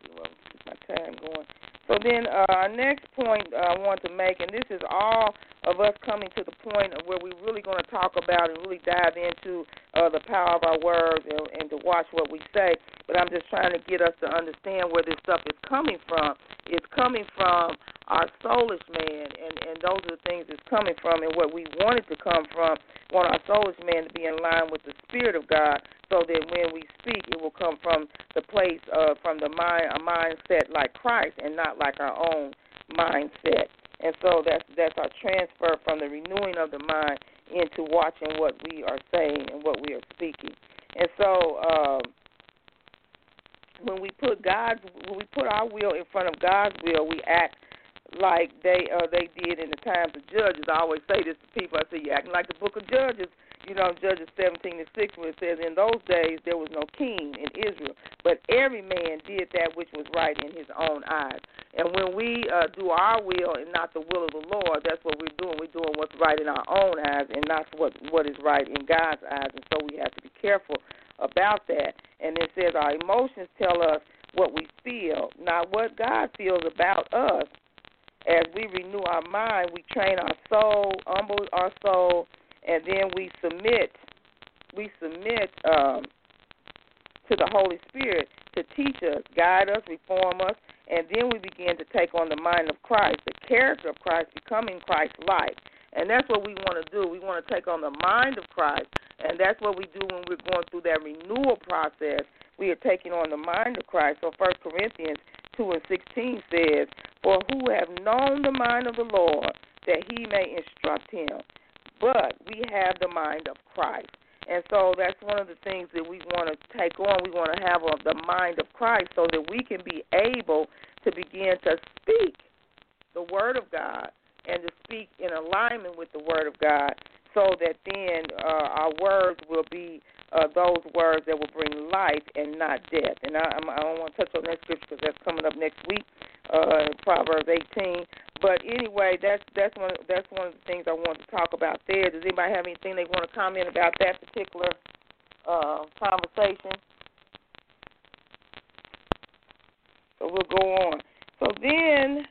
point I want to make, and this is all of us coming to the point of where we're really going to talk about and really dive into the power of our words and to watch what we say. But I'm just trying to get us to understand where this stuff is coming from. It's coming from our soulish man, and those are the things it's coming from, and what we want it to come from. We want our soulish man to be in line with the Spirit of God, so that when we speak, it will come from the place from the mind, a mindset like Christ, and not like our own mindset. And so that's our transfer from the renewing of the mind into watching what we are saying and what we are speaking. And so when we put our will in front of God's will, we act like they did in the times of Judges. I always say this to people. I say, you're acting like the book of Judges. Judges 17:6, where it says, in those days there was no king in Israel, but every man did that which was right in his own eyes. And when we do our will and not the will of the Lord, that's what we're doing. We're doing what's right in our own eyes and not what is right in God's eyes. And so we have to be careful about that. And it says our emotions tell us what we feel, not what God feels about us. As we renew our mind, we train our soul, humble our soul, and then we submit to the Holy Spirit to teach us, guide us, reform us, and then we begin to take on the mind of Christ, the character of Christ, becoming Christ-like. And that's what we want to do. We want to take on the mind of Christ, and that's what we do when we're going through that renewal process. We are taking on the mind of Christ. So 1 Corinthians 2:16 says, for who have known the mind of the Lord, that he may instruct him, but we have the mind of Christ. And so that's one of the things that we want to take on. We want to have the mind of Christ so that we can be able to begin to speak the Word of God and to speak in alignment with the Word of God, so that then our words will be those words that will bring life and not death. And I don't want to touch on that scripture because that's coming up next week, Proverbs 18. But anyway, that's one of the things I want to talk about there. Does anybody have anything they want to comment about that particular conversation? So we'll go on. So then,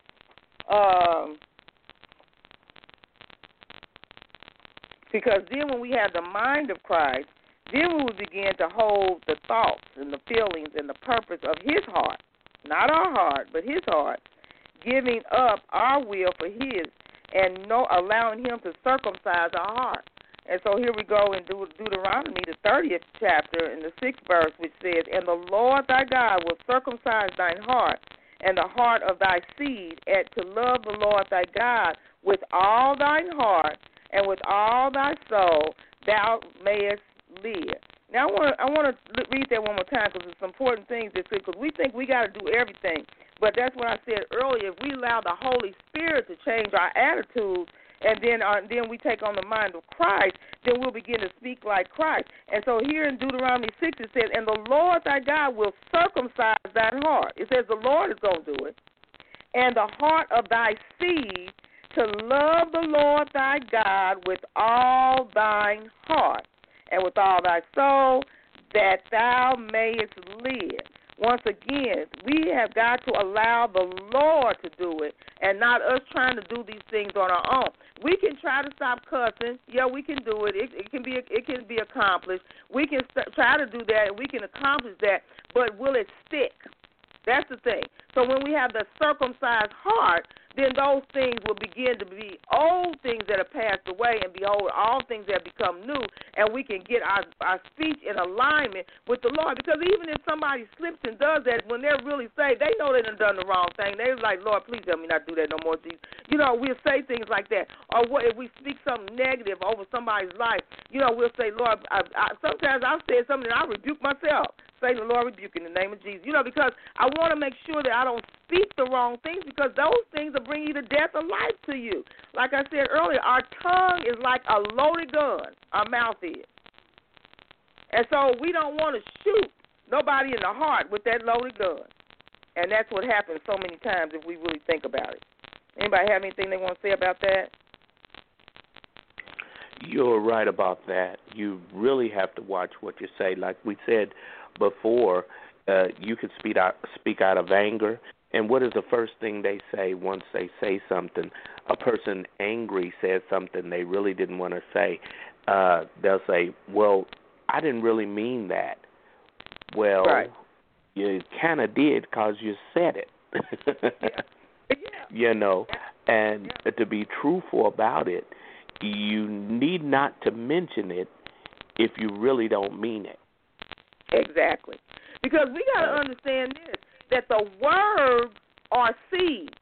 because then when we have the mind of Christ, then we will begin to hold the thoughts and the feelings and the purpose of his heart, not our heart, but his heart, giving up our will for his and allowing him to circumcise our heart. And so here we go in Deuteronomy, the 30th chapter, in the 6th verse, which says, and the Lord thy God will circumcise thine heart and the heart of thy seed, and to love the Lord thy God with all thine heart and with all thy soul, thou mayest live. Now, I want to read that one more time because it's important things because we think we got to do everything. But that's what I said earlier. If we allow the Holy Spirit to change our attitudes, and then we take on the mind of Christ, then we'll begin to speak like Christ. And so here in Deuteronomy 6 it says, and the Lord thy God will circumcise thine heart. It says the Lord is going to do it. And the heart of thy seed to love the Lord thy God with all thine heart and with all thy soul, that thou mayest live. Once again, we have got to allow the Lord to do it and not us trying to do these things on our own. We can try to stop cussing. Yeah, we can do it. It can be accomplished. We can try to do that, and we can accomplish that, but will it stick? That's the thing. So when we have the circumcised heart, then those things will begin to be old things that have passed away, and behold, all things have become new, and we can get our speech in alignment with the Lord. Because even if somebody slips and does that, when they're really saved, they know they done the wrong thing. They're like, Lord, please help me not do that no more, Jesus. We'll say things like that. Or if we speak something negative over somebody's life, we'll say, Lord, sometimes I've said something and I rebuke myself. Say the Lord rebuke in the name of Jesus. Because I want to make sure that I don't speak the wrong things, because those things will bring either death or life to you. Like I said earlier, our tongue is like a loaded gun. Our mouth is. And so we don't want to shoot nobody in the heart with that loaded gun. And that's what happens so many times if we really think about it. Anybody have anything they want to say about that? You're right about that. You really have to watch what you say. Like we said before, you could speak out of anger. And what is the first thing they say once they say something? A person angry says something they really didn't want to say. They'll say, well, I didn't really mean that. Well, right. You kind of did because you said it. Yeah. And to be truthful about it, you need not to mention it if you really don't mean it. Exactly. Because we got to understand this, that the words are seeds.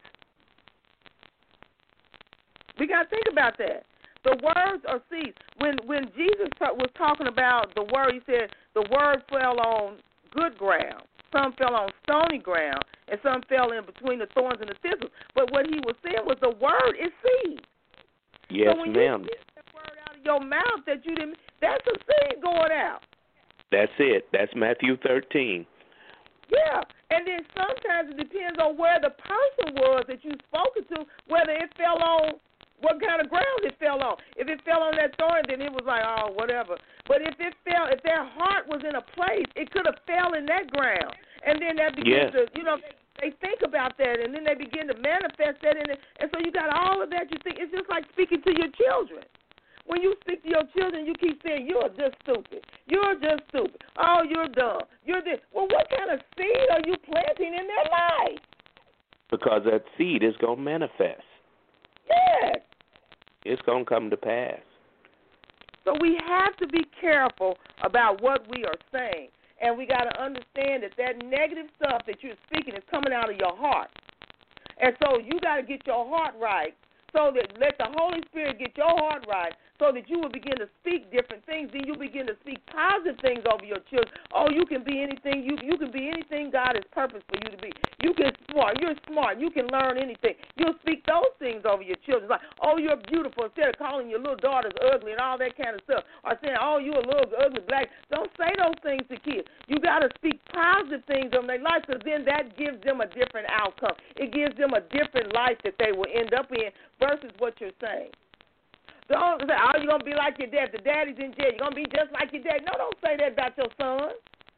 We got to think about that. The words are seeds. When Jesus was talking about the word, he said the word fell on good ground. Some fell on stony ground, and some fell in between the thorns and the thistles. But what he was saying was the word is seed. Yes, so when ma'am. you get that word out of your mouth that you didn't, that's a seed going out. That's it. That's Matthew 13. Yeah, and then sometimes it depends on where the person was that you spoken to, whether it fell on, what kind of ground it fell on. If it fell on that thorn, then it was like, oh, whatever. But if their heart was in a place, it could have fell in that ground. And then that begins to, they think about that, and then they begin to manifest that in it. And so you got all of that. You think it's just like speaking to your children. When you speak to your children, you keep saying, you're just stupid. You're just stupid. Oh, you're dumb. You're this. Well, what kind of seed are you planting in their life? Because that seed is going to manifest. Yes. It's going to come to pass. So we have to be careful about what we are saying. And we got to understand that negative stuff that you're speaking is coming out of your heart. And so you got to get your heart right, so that let the Holy Spirit get your heart right, so that you will begin to speak different things. Then you begin to speak positive things over your children. Oh, you can be anything. You can be anything God has purposed for you to be. You're smart. You can learn anything. You'll speak those things over your children. Like, oh, you're beautiful, instead of calling your little daughters ugly and all that kind of stuff. Or saying, oh, you're a little ugly black. Don't say those things to kids. You got to speak positive things over their life, because then that gives them a different outcome. It gives them a different life that they will end up in versus what you're saying. Don't say, oh, you're going to be like your dad. The daddy's in jail. You're going to be just like your dad. No, don't say that about your son.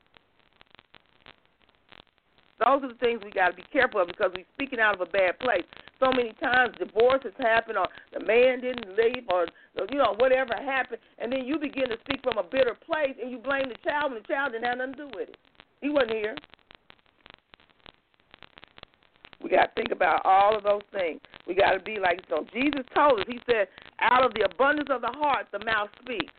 Those are the things we got to be careful of, because we're speaking out of a bad place. So many times divorces happen, or the man didn't leave, or whatever happened, and then you begin to speak from a bitter place, and you blame the child when the child didn't have nothing to do with it. He wasn't here. We got to think about all of those things. We got to be like, so Jesus told us, he said, out of the abundance of the heart, the mouth speaks.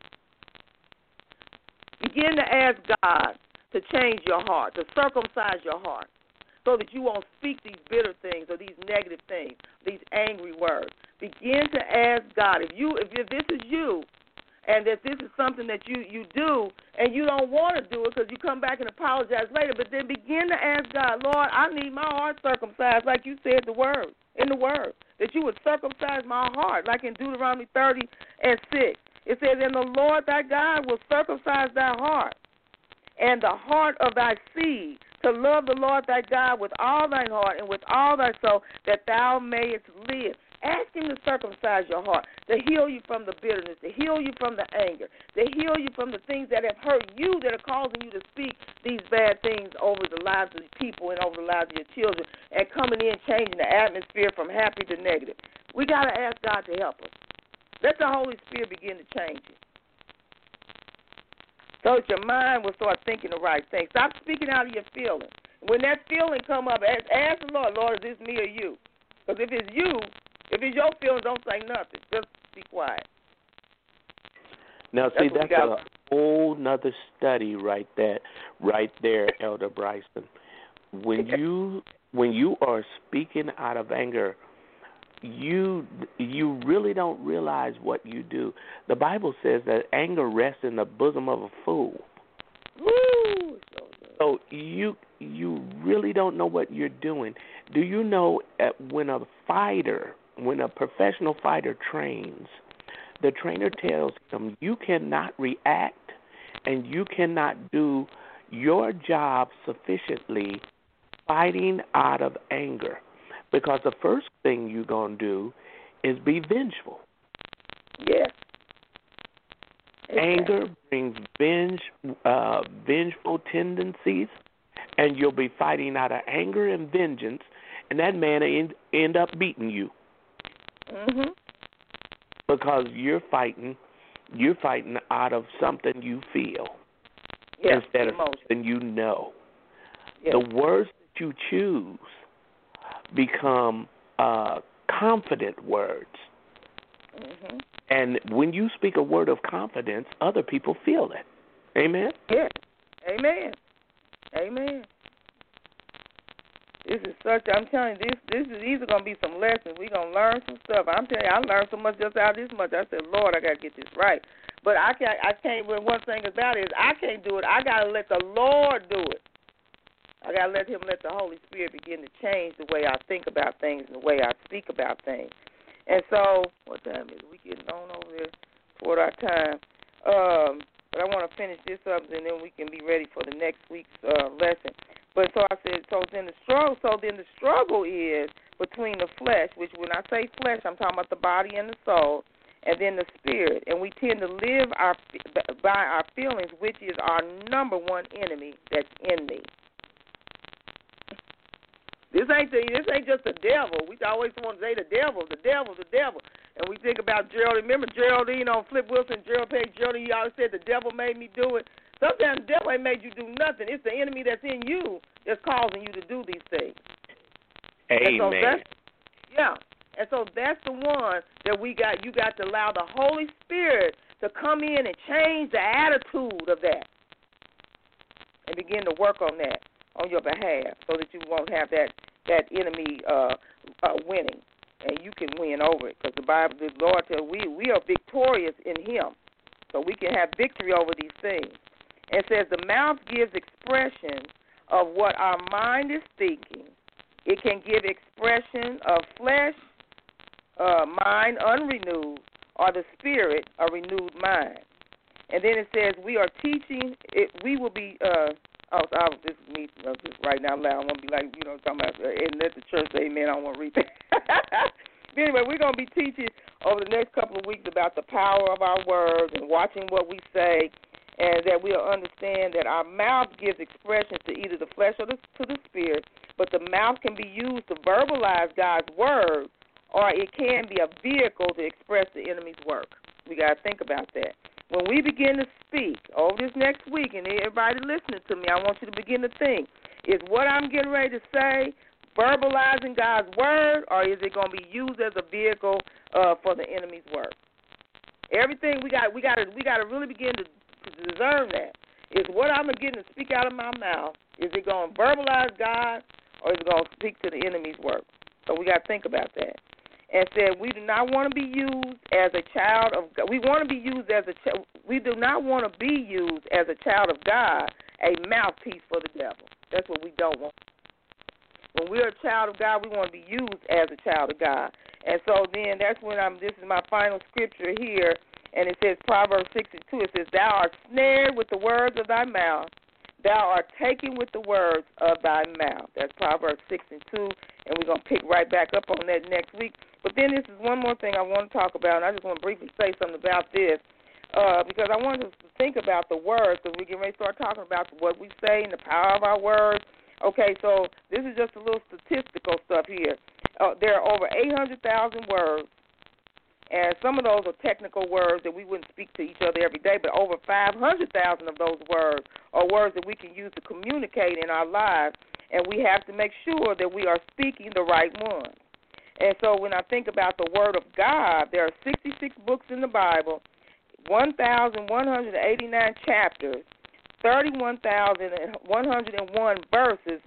Begin to ask God to change your heart, to circumcise your heart, so that you won't speak these bitter things or these negative things, these angry words. Begin to ask God. If this is you, and that this is something that you do, and you don't want to do it because you come back and apologize later, but then begin to ask God, Lord, I need my heart circumcised, like you said in the Word, that you would circumcise my heart, like in Deuteronomy 30:6. It says, and the Lord thy God will circumcise thy heart and the heart of thy seed, to love the Lord thy God with all thine heart and with all thy soul, that thou mayest live. Ask him to circumcise your heart, to heal you from the bitterness, to heal you from the anger, to heal you from the things that have hurt you, that are causing you to speak these bad things over the lives of people and over the lives of your children, and coming in changing the atmosphere from happy to negative. We got to ask God to help us. Let the Holy Spirit begin to change it, so that your mind will start thinking the right thing. Stop speaking out of your feelings. When that feeling come up, ask the Lord, Lord, is this me or you? Because if it's you, if it's your feelings, don't say nothing. Just be quiet. Now, see, that's a whole nother study right there, Elder Bryson. When you are speaking out of anger, you really don't realize what you do. The Bible says that anger rests in the bosom of a fool. Woo! So you really don't know what you're doing. Do you know when a professional fighter trains, the trainer tells them you cannot react and you cannot do your job sufficiently fighting out of anger, because the first thing you're going to do is be vengeful. Yes. Exactly. Anger brings vengeful tendencies, and you'll be fighting out of anger and vengeance, and that man end up beating you. Mhm. Because you're fighting out of something you feel, yes, instead emotion. of something you know. Yes. The words that you choose become confident words. Mhm. And when you speak a word of confidence, other people feel it. Amen? Yes. Amen. Amen. This is I'm telling you, these are going to be some lessons. We're going to learn some stuff. I'm telling you, I learned so much just out of this much. I said, Lord, I got to get this right. But I can't, one thing about it is I can't do it. I got to let the Lord do it. I got to let the Holy Spirit begin to change the way I think about things and the way I speak about things. And so, what time is it? We getting on over here toward our time. But I want to finish this up, and then we can be ready for the next week's lesson. But so I said, then the struggle is between the flesh, which when I say flesh, I'm talking about the body and the soul, and then the spirit. And we tend to live by our feelings, which is our number one enemy that's in me. This ain't just the devil. We always want to say the devil. And we think about Geraldine. Remember Geraldine on Flip Wilson, Gerald Page, Geraldine, he always said the devil made me do it. Sometimes the devil ain't made you do nothing. It's the enemy that's in you that's causing you to do these things. Amen. And so that's the one that we got. You got to allow the Holy Spirit to come in and change the attitude of that and begin to work on that on your behalf, so that you won't have that enemy winning, and you can win over it. Because the Lord said we are victorious in Him, so we can have victory over these things. And it says the mouth gives expression of what our mind is thinking. It can give expression of flesh, mind unrenewed, or the spirit, a renewed mind. And then it says we are teaching. We will be. Just right now loud. I want to be like, talking about, and let the church say amen. I don't want to read that. But anyway, we're going to be teaching over the next couple of weeks about the power of our words and watching what we say, and that we'll understand that our mouth gives expression to either the flesh or to the spirit, but the mouth can be used to verbalize God's word, or it can be a vehicle to express the enemy's work. We got to think about that. When we begin to speak over this next week, and everybody listening to me, I want you to begin to think, is what I'm getting ready to say verbalizing God's word, or is it going to be used as a vehicle for the enemy's work? Everything we got to really begin to discern that. Is what I'm getting to speak out of my mouth, is it going to verbalize God, or is it going to speak to the enemy's work? So we got to think about that. And said we do not want to be used as a child of God. We want to be used as we do not want to be used as a child of God, a mouthpiece for the devil. That's what we don't want. When we're a child of God, we want to be used as a child of God. And so then that's when this is my final scripture here, and it says Proverbs 6:2. It says, "Thou art snared with the words of thy mouth. thou art taken with the words of thy mouth. That's Proverbs 6:2, and we're going to pick right back up on that next week. But then this is one more thing I want to talk about, and I just want to briefly say something about this, because I want us to think about the words, because we can ready to start talking about what we say and the power of our words. Okay, so this is just a little statistical stuff here. There are over 800,000 words, and some of those are technical words that we wouldn't speak to each other every day, but over 500,000 of those words are words that we can use to communicate in our lives, and we have to make sure that we are speaking the right ones. And so when I think about the Word of God, there are 66 books in the Bible, 1,189 chapters, 31,101 verses,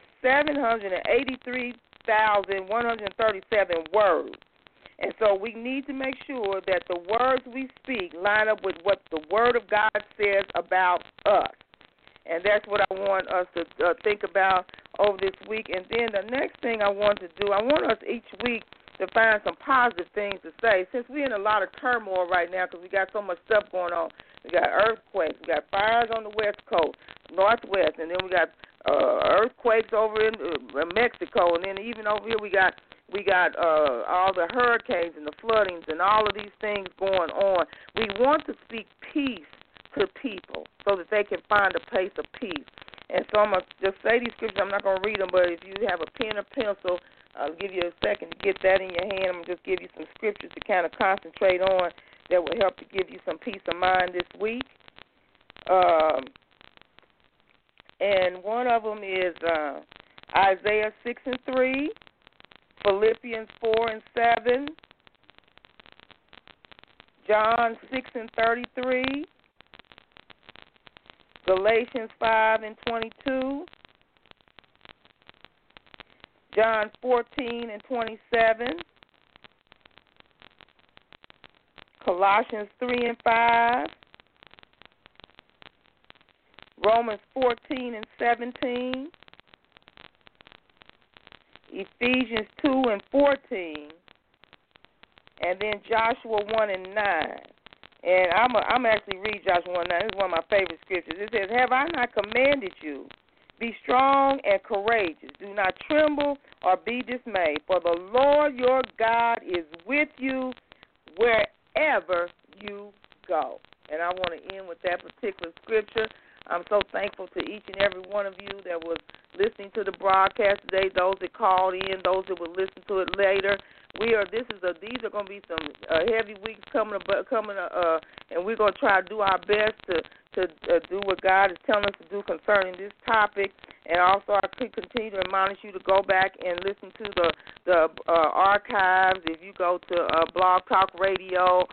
783,137 words. And so we need to make sure that the words we speak line up with what the Word of God says about us. And that's what I want us to think about over this week. And then the next thing I want to do, I want us each week to find some positive things to say. Since we're in a lot of turmoil right now because we got so much stuff going on. We got earthquakes. We got fires on the West Coast, Northwest, and then we got earthquakes over in Mexico. And then even over here we got all the hurricanes and the floodings and all of these things going on. We want to speak peace to people so that they can find a place of peace. And so I'm going to just say these scriptures. I'm not going to read them, but if you have a pen or pencil, I'll give you a second to get that in your hand. I'm going to just give you some scriptures to kind of concentrate on that will help to give you some peace of mind this week. And one of them is Isaiah 6:3, Philippians 4:7, John 6:33, Galatians 5:22, John 14:27, Colossians 3:5, Romans 14:17, Ephesians 2:14, and then Joshua 1:9. And I'm actually read Joshua 1:9. This is one of my favorite scriptures. It says, "Have I not commanded you? Be strong and courageous. Do not tremble or be dismayed, for the Lord your God is with you wherever you go." And I want to end with that particular scripture. I'm so thankful to each and every one of you that was listening to the broadcast today, those that called in, those that will listen to it later. These are going to be some heavy weeks coming up, and we're going to try to do our best to do what God is telling us to do concerning this topic. And also, I could continue to admonish you to go back and listen to the archives. If you go to Blog Talk Radio,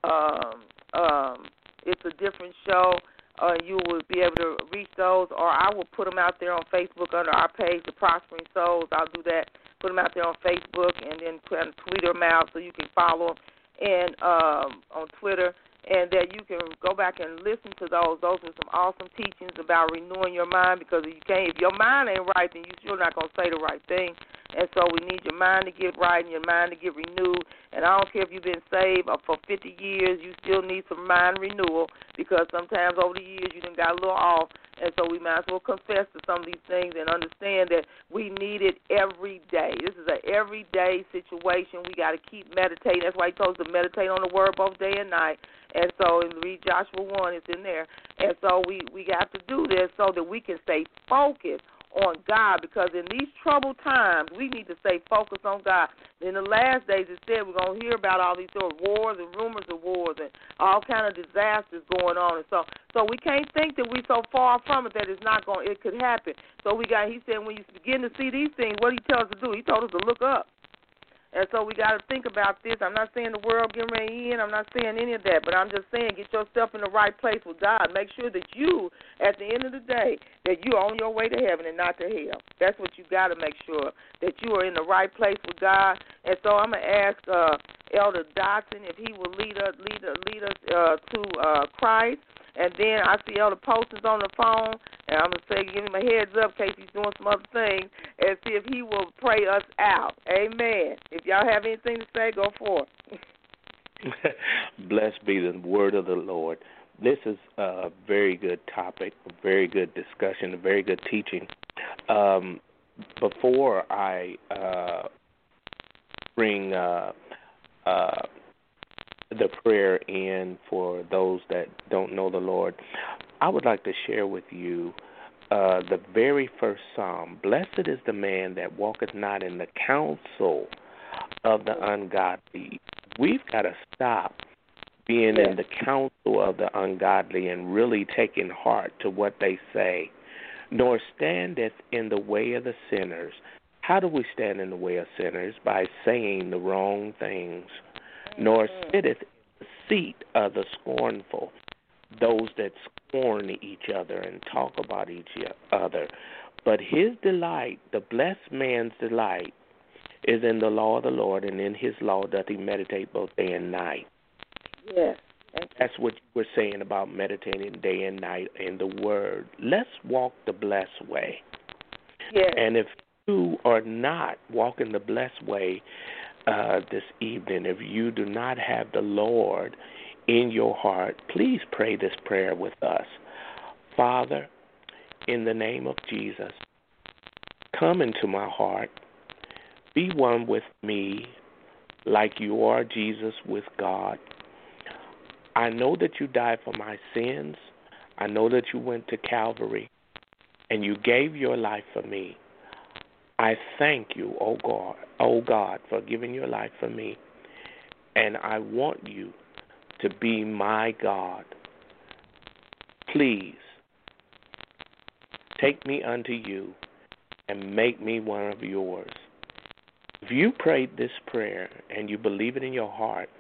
it's a different show. You will be able to reach those, or I will put them out there on Facebook under our page, The Prospering Souls. I'll do that. Put them out there on Facebook and then kind of tweet them out so you can follow them and on Twitter, and that you can go back and listen to those. Those are some awesome teachings about renewing your mind, because if your mind ain't right, then you're sure not going to say the right thing. And so we need your mind to get right and your mind to get renewed. And I don't care if you've been saved for 50 years, you still need some mind renewal, because sometimes over the years you done got a little off. And so we might as well confess to some of these things and understand that we need it every day. This is an everyday situation. We got to keep meditating. That's why he told us to meditate on the word both day and night. And so read Joshua 1, it's in there. And so we have to do this so that we can stay focused on God, because in these troubled times, we need to stay focused on God. In the last days, it said we're going to hear about all these sort of wars and rumors of wars and all kind of disasters going on. And so we can't think that we're so far from it that it could happen. So he said when you begin to see these things, what did he tell us to do? He told us to look up. And so we got to think about this. I'm not saying the world getting ready in. I'm not saying any of that. But I'm just saying get yourself in the right place with God. Make sure that you, at the end of the day, that you're on your way to heaven and not to hell. That's what you got to make sure, that you are in the right place with God. And so I'm going to ask Elder Dotson if he will lead us to Christ. And then I see Elder Poston's on the phone, and I'm going to say, give him a heads up in case he's doing some other things, and see if he will pray us out. Amen. If y'all have anything to say, go for it. Blessed be the word of the Lord. This is a very good topic, a very good discussion, a very good teaching. Before I bring the prayer in for those that don't know the Lord, I would like to share with you the very first psalm. Blessed is the man that walketh not in the counsel of the ungodly. We've got to stop being in the counsel of the ungodly and really taking heart to what they say, nor standeth in the way of the sinners. How do we stand in the way of sinners? By saying the wrong things. Nor sitteth in the seat of the scornful, those that scorn each other and talk about each other. But his delight, the blessed man's delight, is in the law of the Lord, and in his law doth he meditate both day and night. Yes. That's what you were saying about meditating day and night in the Word. Let's walk the blessed way. Yes. And if you are not walking the blessed way this evening, if you do not have the Lord in your heart, please pray this prayer with us. Father, in the name of Jesus, come into my heart. Be one with me like you are, Jesus, with God. I know that you died for my sins. I know that you went to Calvary and you gave your life for me. I thank you, oh God, for giving your life for me. And I want you to be my God. Please take me unto you and make me one of yours. If you prayed this prayer and you believe it in your heart,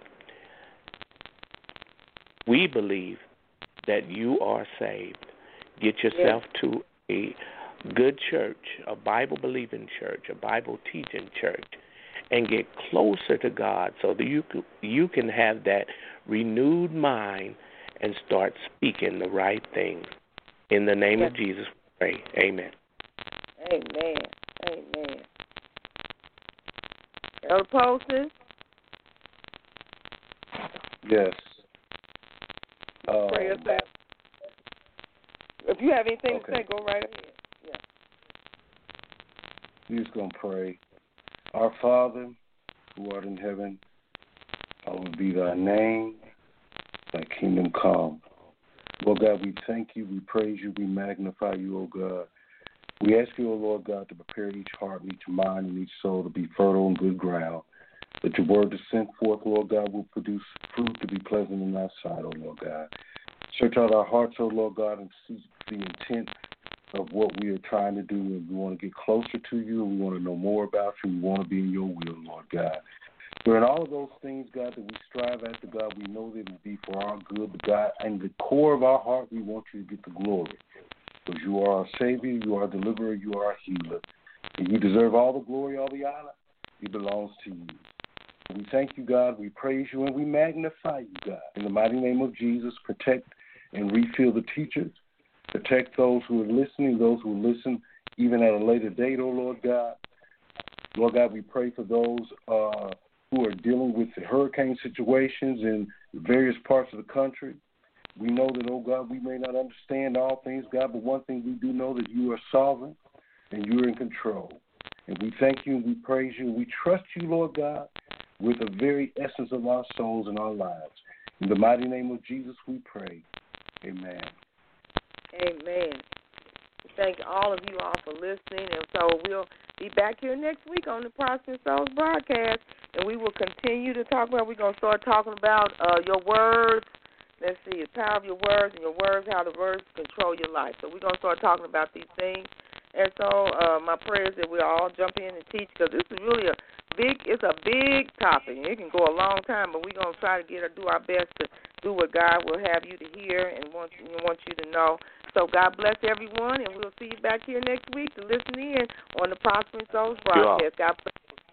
we believe that you are saved. Get yourself to a good church, a Bible-believing church, a Bible-teaching church, and get closer to God so that you can have that renewed mind and start speaking the right things. In the name of Jesus, we pray. Amen. Amen. Amen. Elder Poston? Yes. Pray us out. If you have anything to say, go right ahead. We're just going to pray. Our Father, who art in heaven, hallowed be thy name, thy kingdom come. Lord God, we thank you, we praise you, we magnify you, O God. We ask you, O Lord God, to prepare each heart, and each mind, and each soul to be fertile and good ground. That your word to send forth, Lord God, will produce fruit to be pleasant in thy sight, O Lord God. Search out our hearts, O Lord God, and see the intent of what we are trying to do. And we want to get closer to you, and we want to know more about you. We want to be in your will, Lord God. But in all of those things, God, that we strive after, God, we know that it will be for our good. But God, in the core of our heart, we want you to get the glory. Because you are our Savior, you are our deliverer, you are our healer. And you deserve all the glory, all the honor. It belongs to you. We thank you, God. We praise you, and we magnify you, God. In the mighty name of Jesus, protect and refill the teachers. Protect those who are listening, those who will listen even at a later date, oh Lord God. Lord God, we pray for those who are dealing with the hurricane situations in various parts of the country. We know that, oh God, we may not understand all things, God, but one thing we do know that you are sovereign and you are in control. And we thank you and we praise you and we trust you, Lord God, with the very essence of our souls and our lives. In the mighty name of Jesus we pray. Amen. Amen. Thank all of you all for listening. And so we'll be back here next week on the Prosperous Souls broadcast, and we will continue to talk about, we're going to start talking about your words. Let's see, the power of your words and your words, how the words control your life. So we're going to start talking about these things. And so my prayer is that we all jump in and teach, because this is really it's a big topic. It can go a long time, but we're going to try to do our best to do what God will have you to hear and want you to know. So God bless everyone, and we'll see you back here next week to listen in on the Prospering Souls broadcast. God bless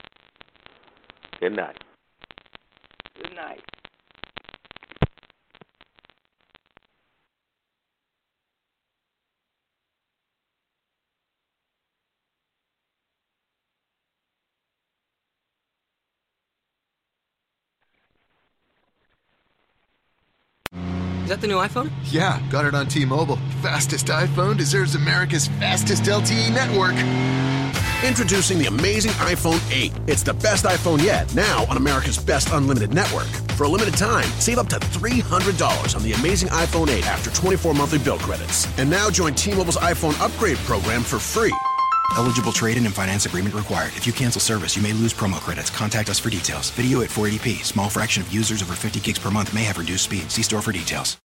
you. Good night. Good night. Is that the new iPhone? Yeah, got it on T-Mobile. Fastest iPhone deserves America's fastest LTE network. Introducing the amazing iPhone 8. It's the best iPhone yet, now on America's best unlimited network. For a limited time, save up to $300 on the amazing iPhone 8 after 24 monthly bill credits. And now join T-Mobile's iPhone upgrade program for free. Eligible trade-in and finance agreement required. If you cancel service, you may lose promo credits. Contact us for details. Video at 480p. Small fraction of users over 50 gigs per month may have reduced speed. See store for details.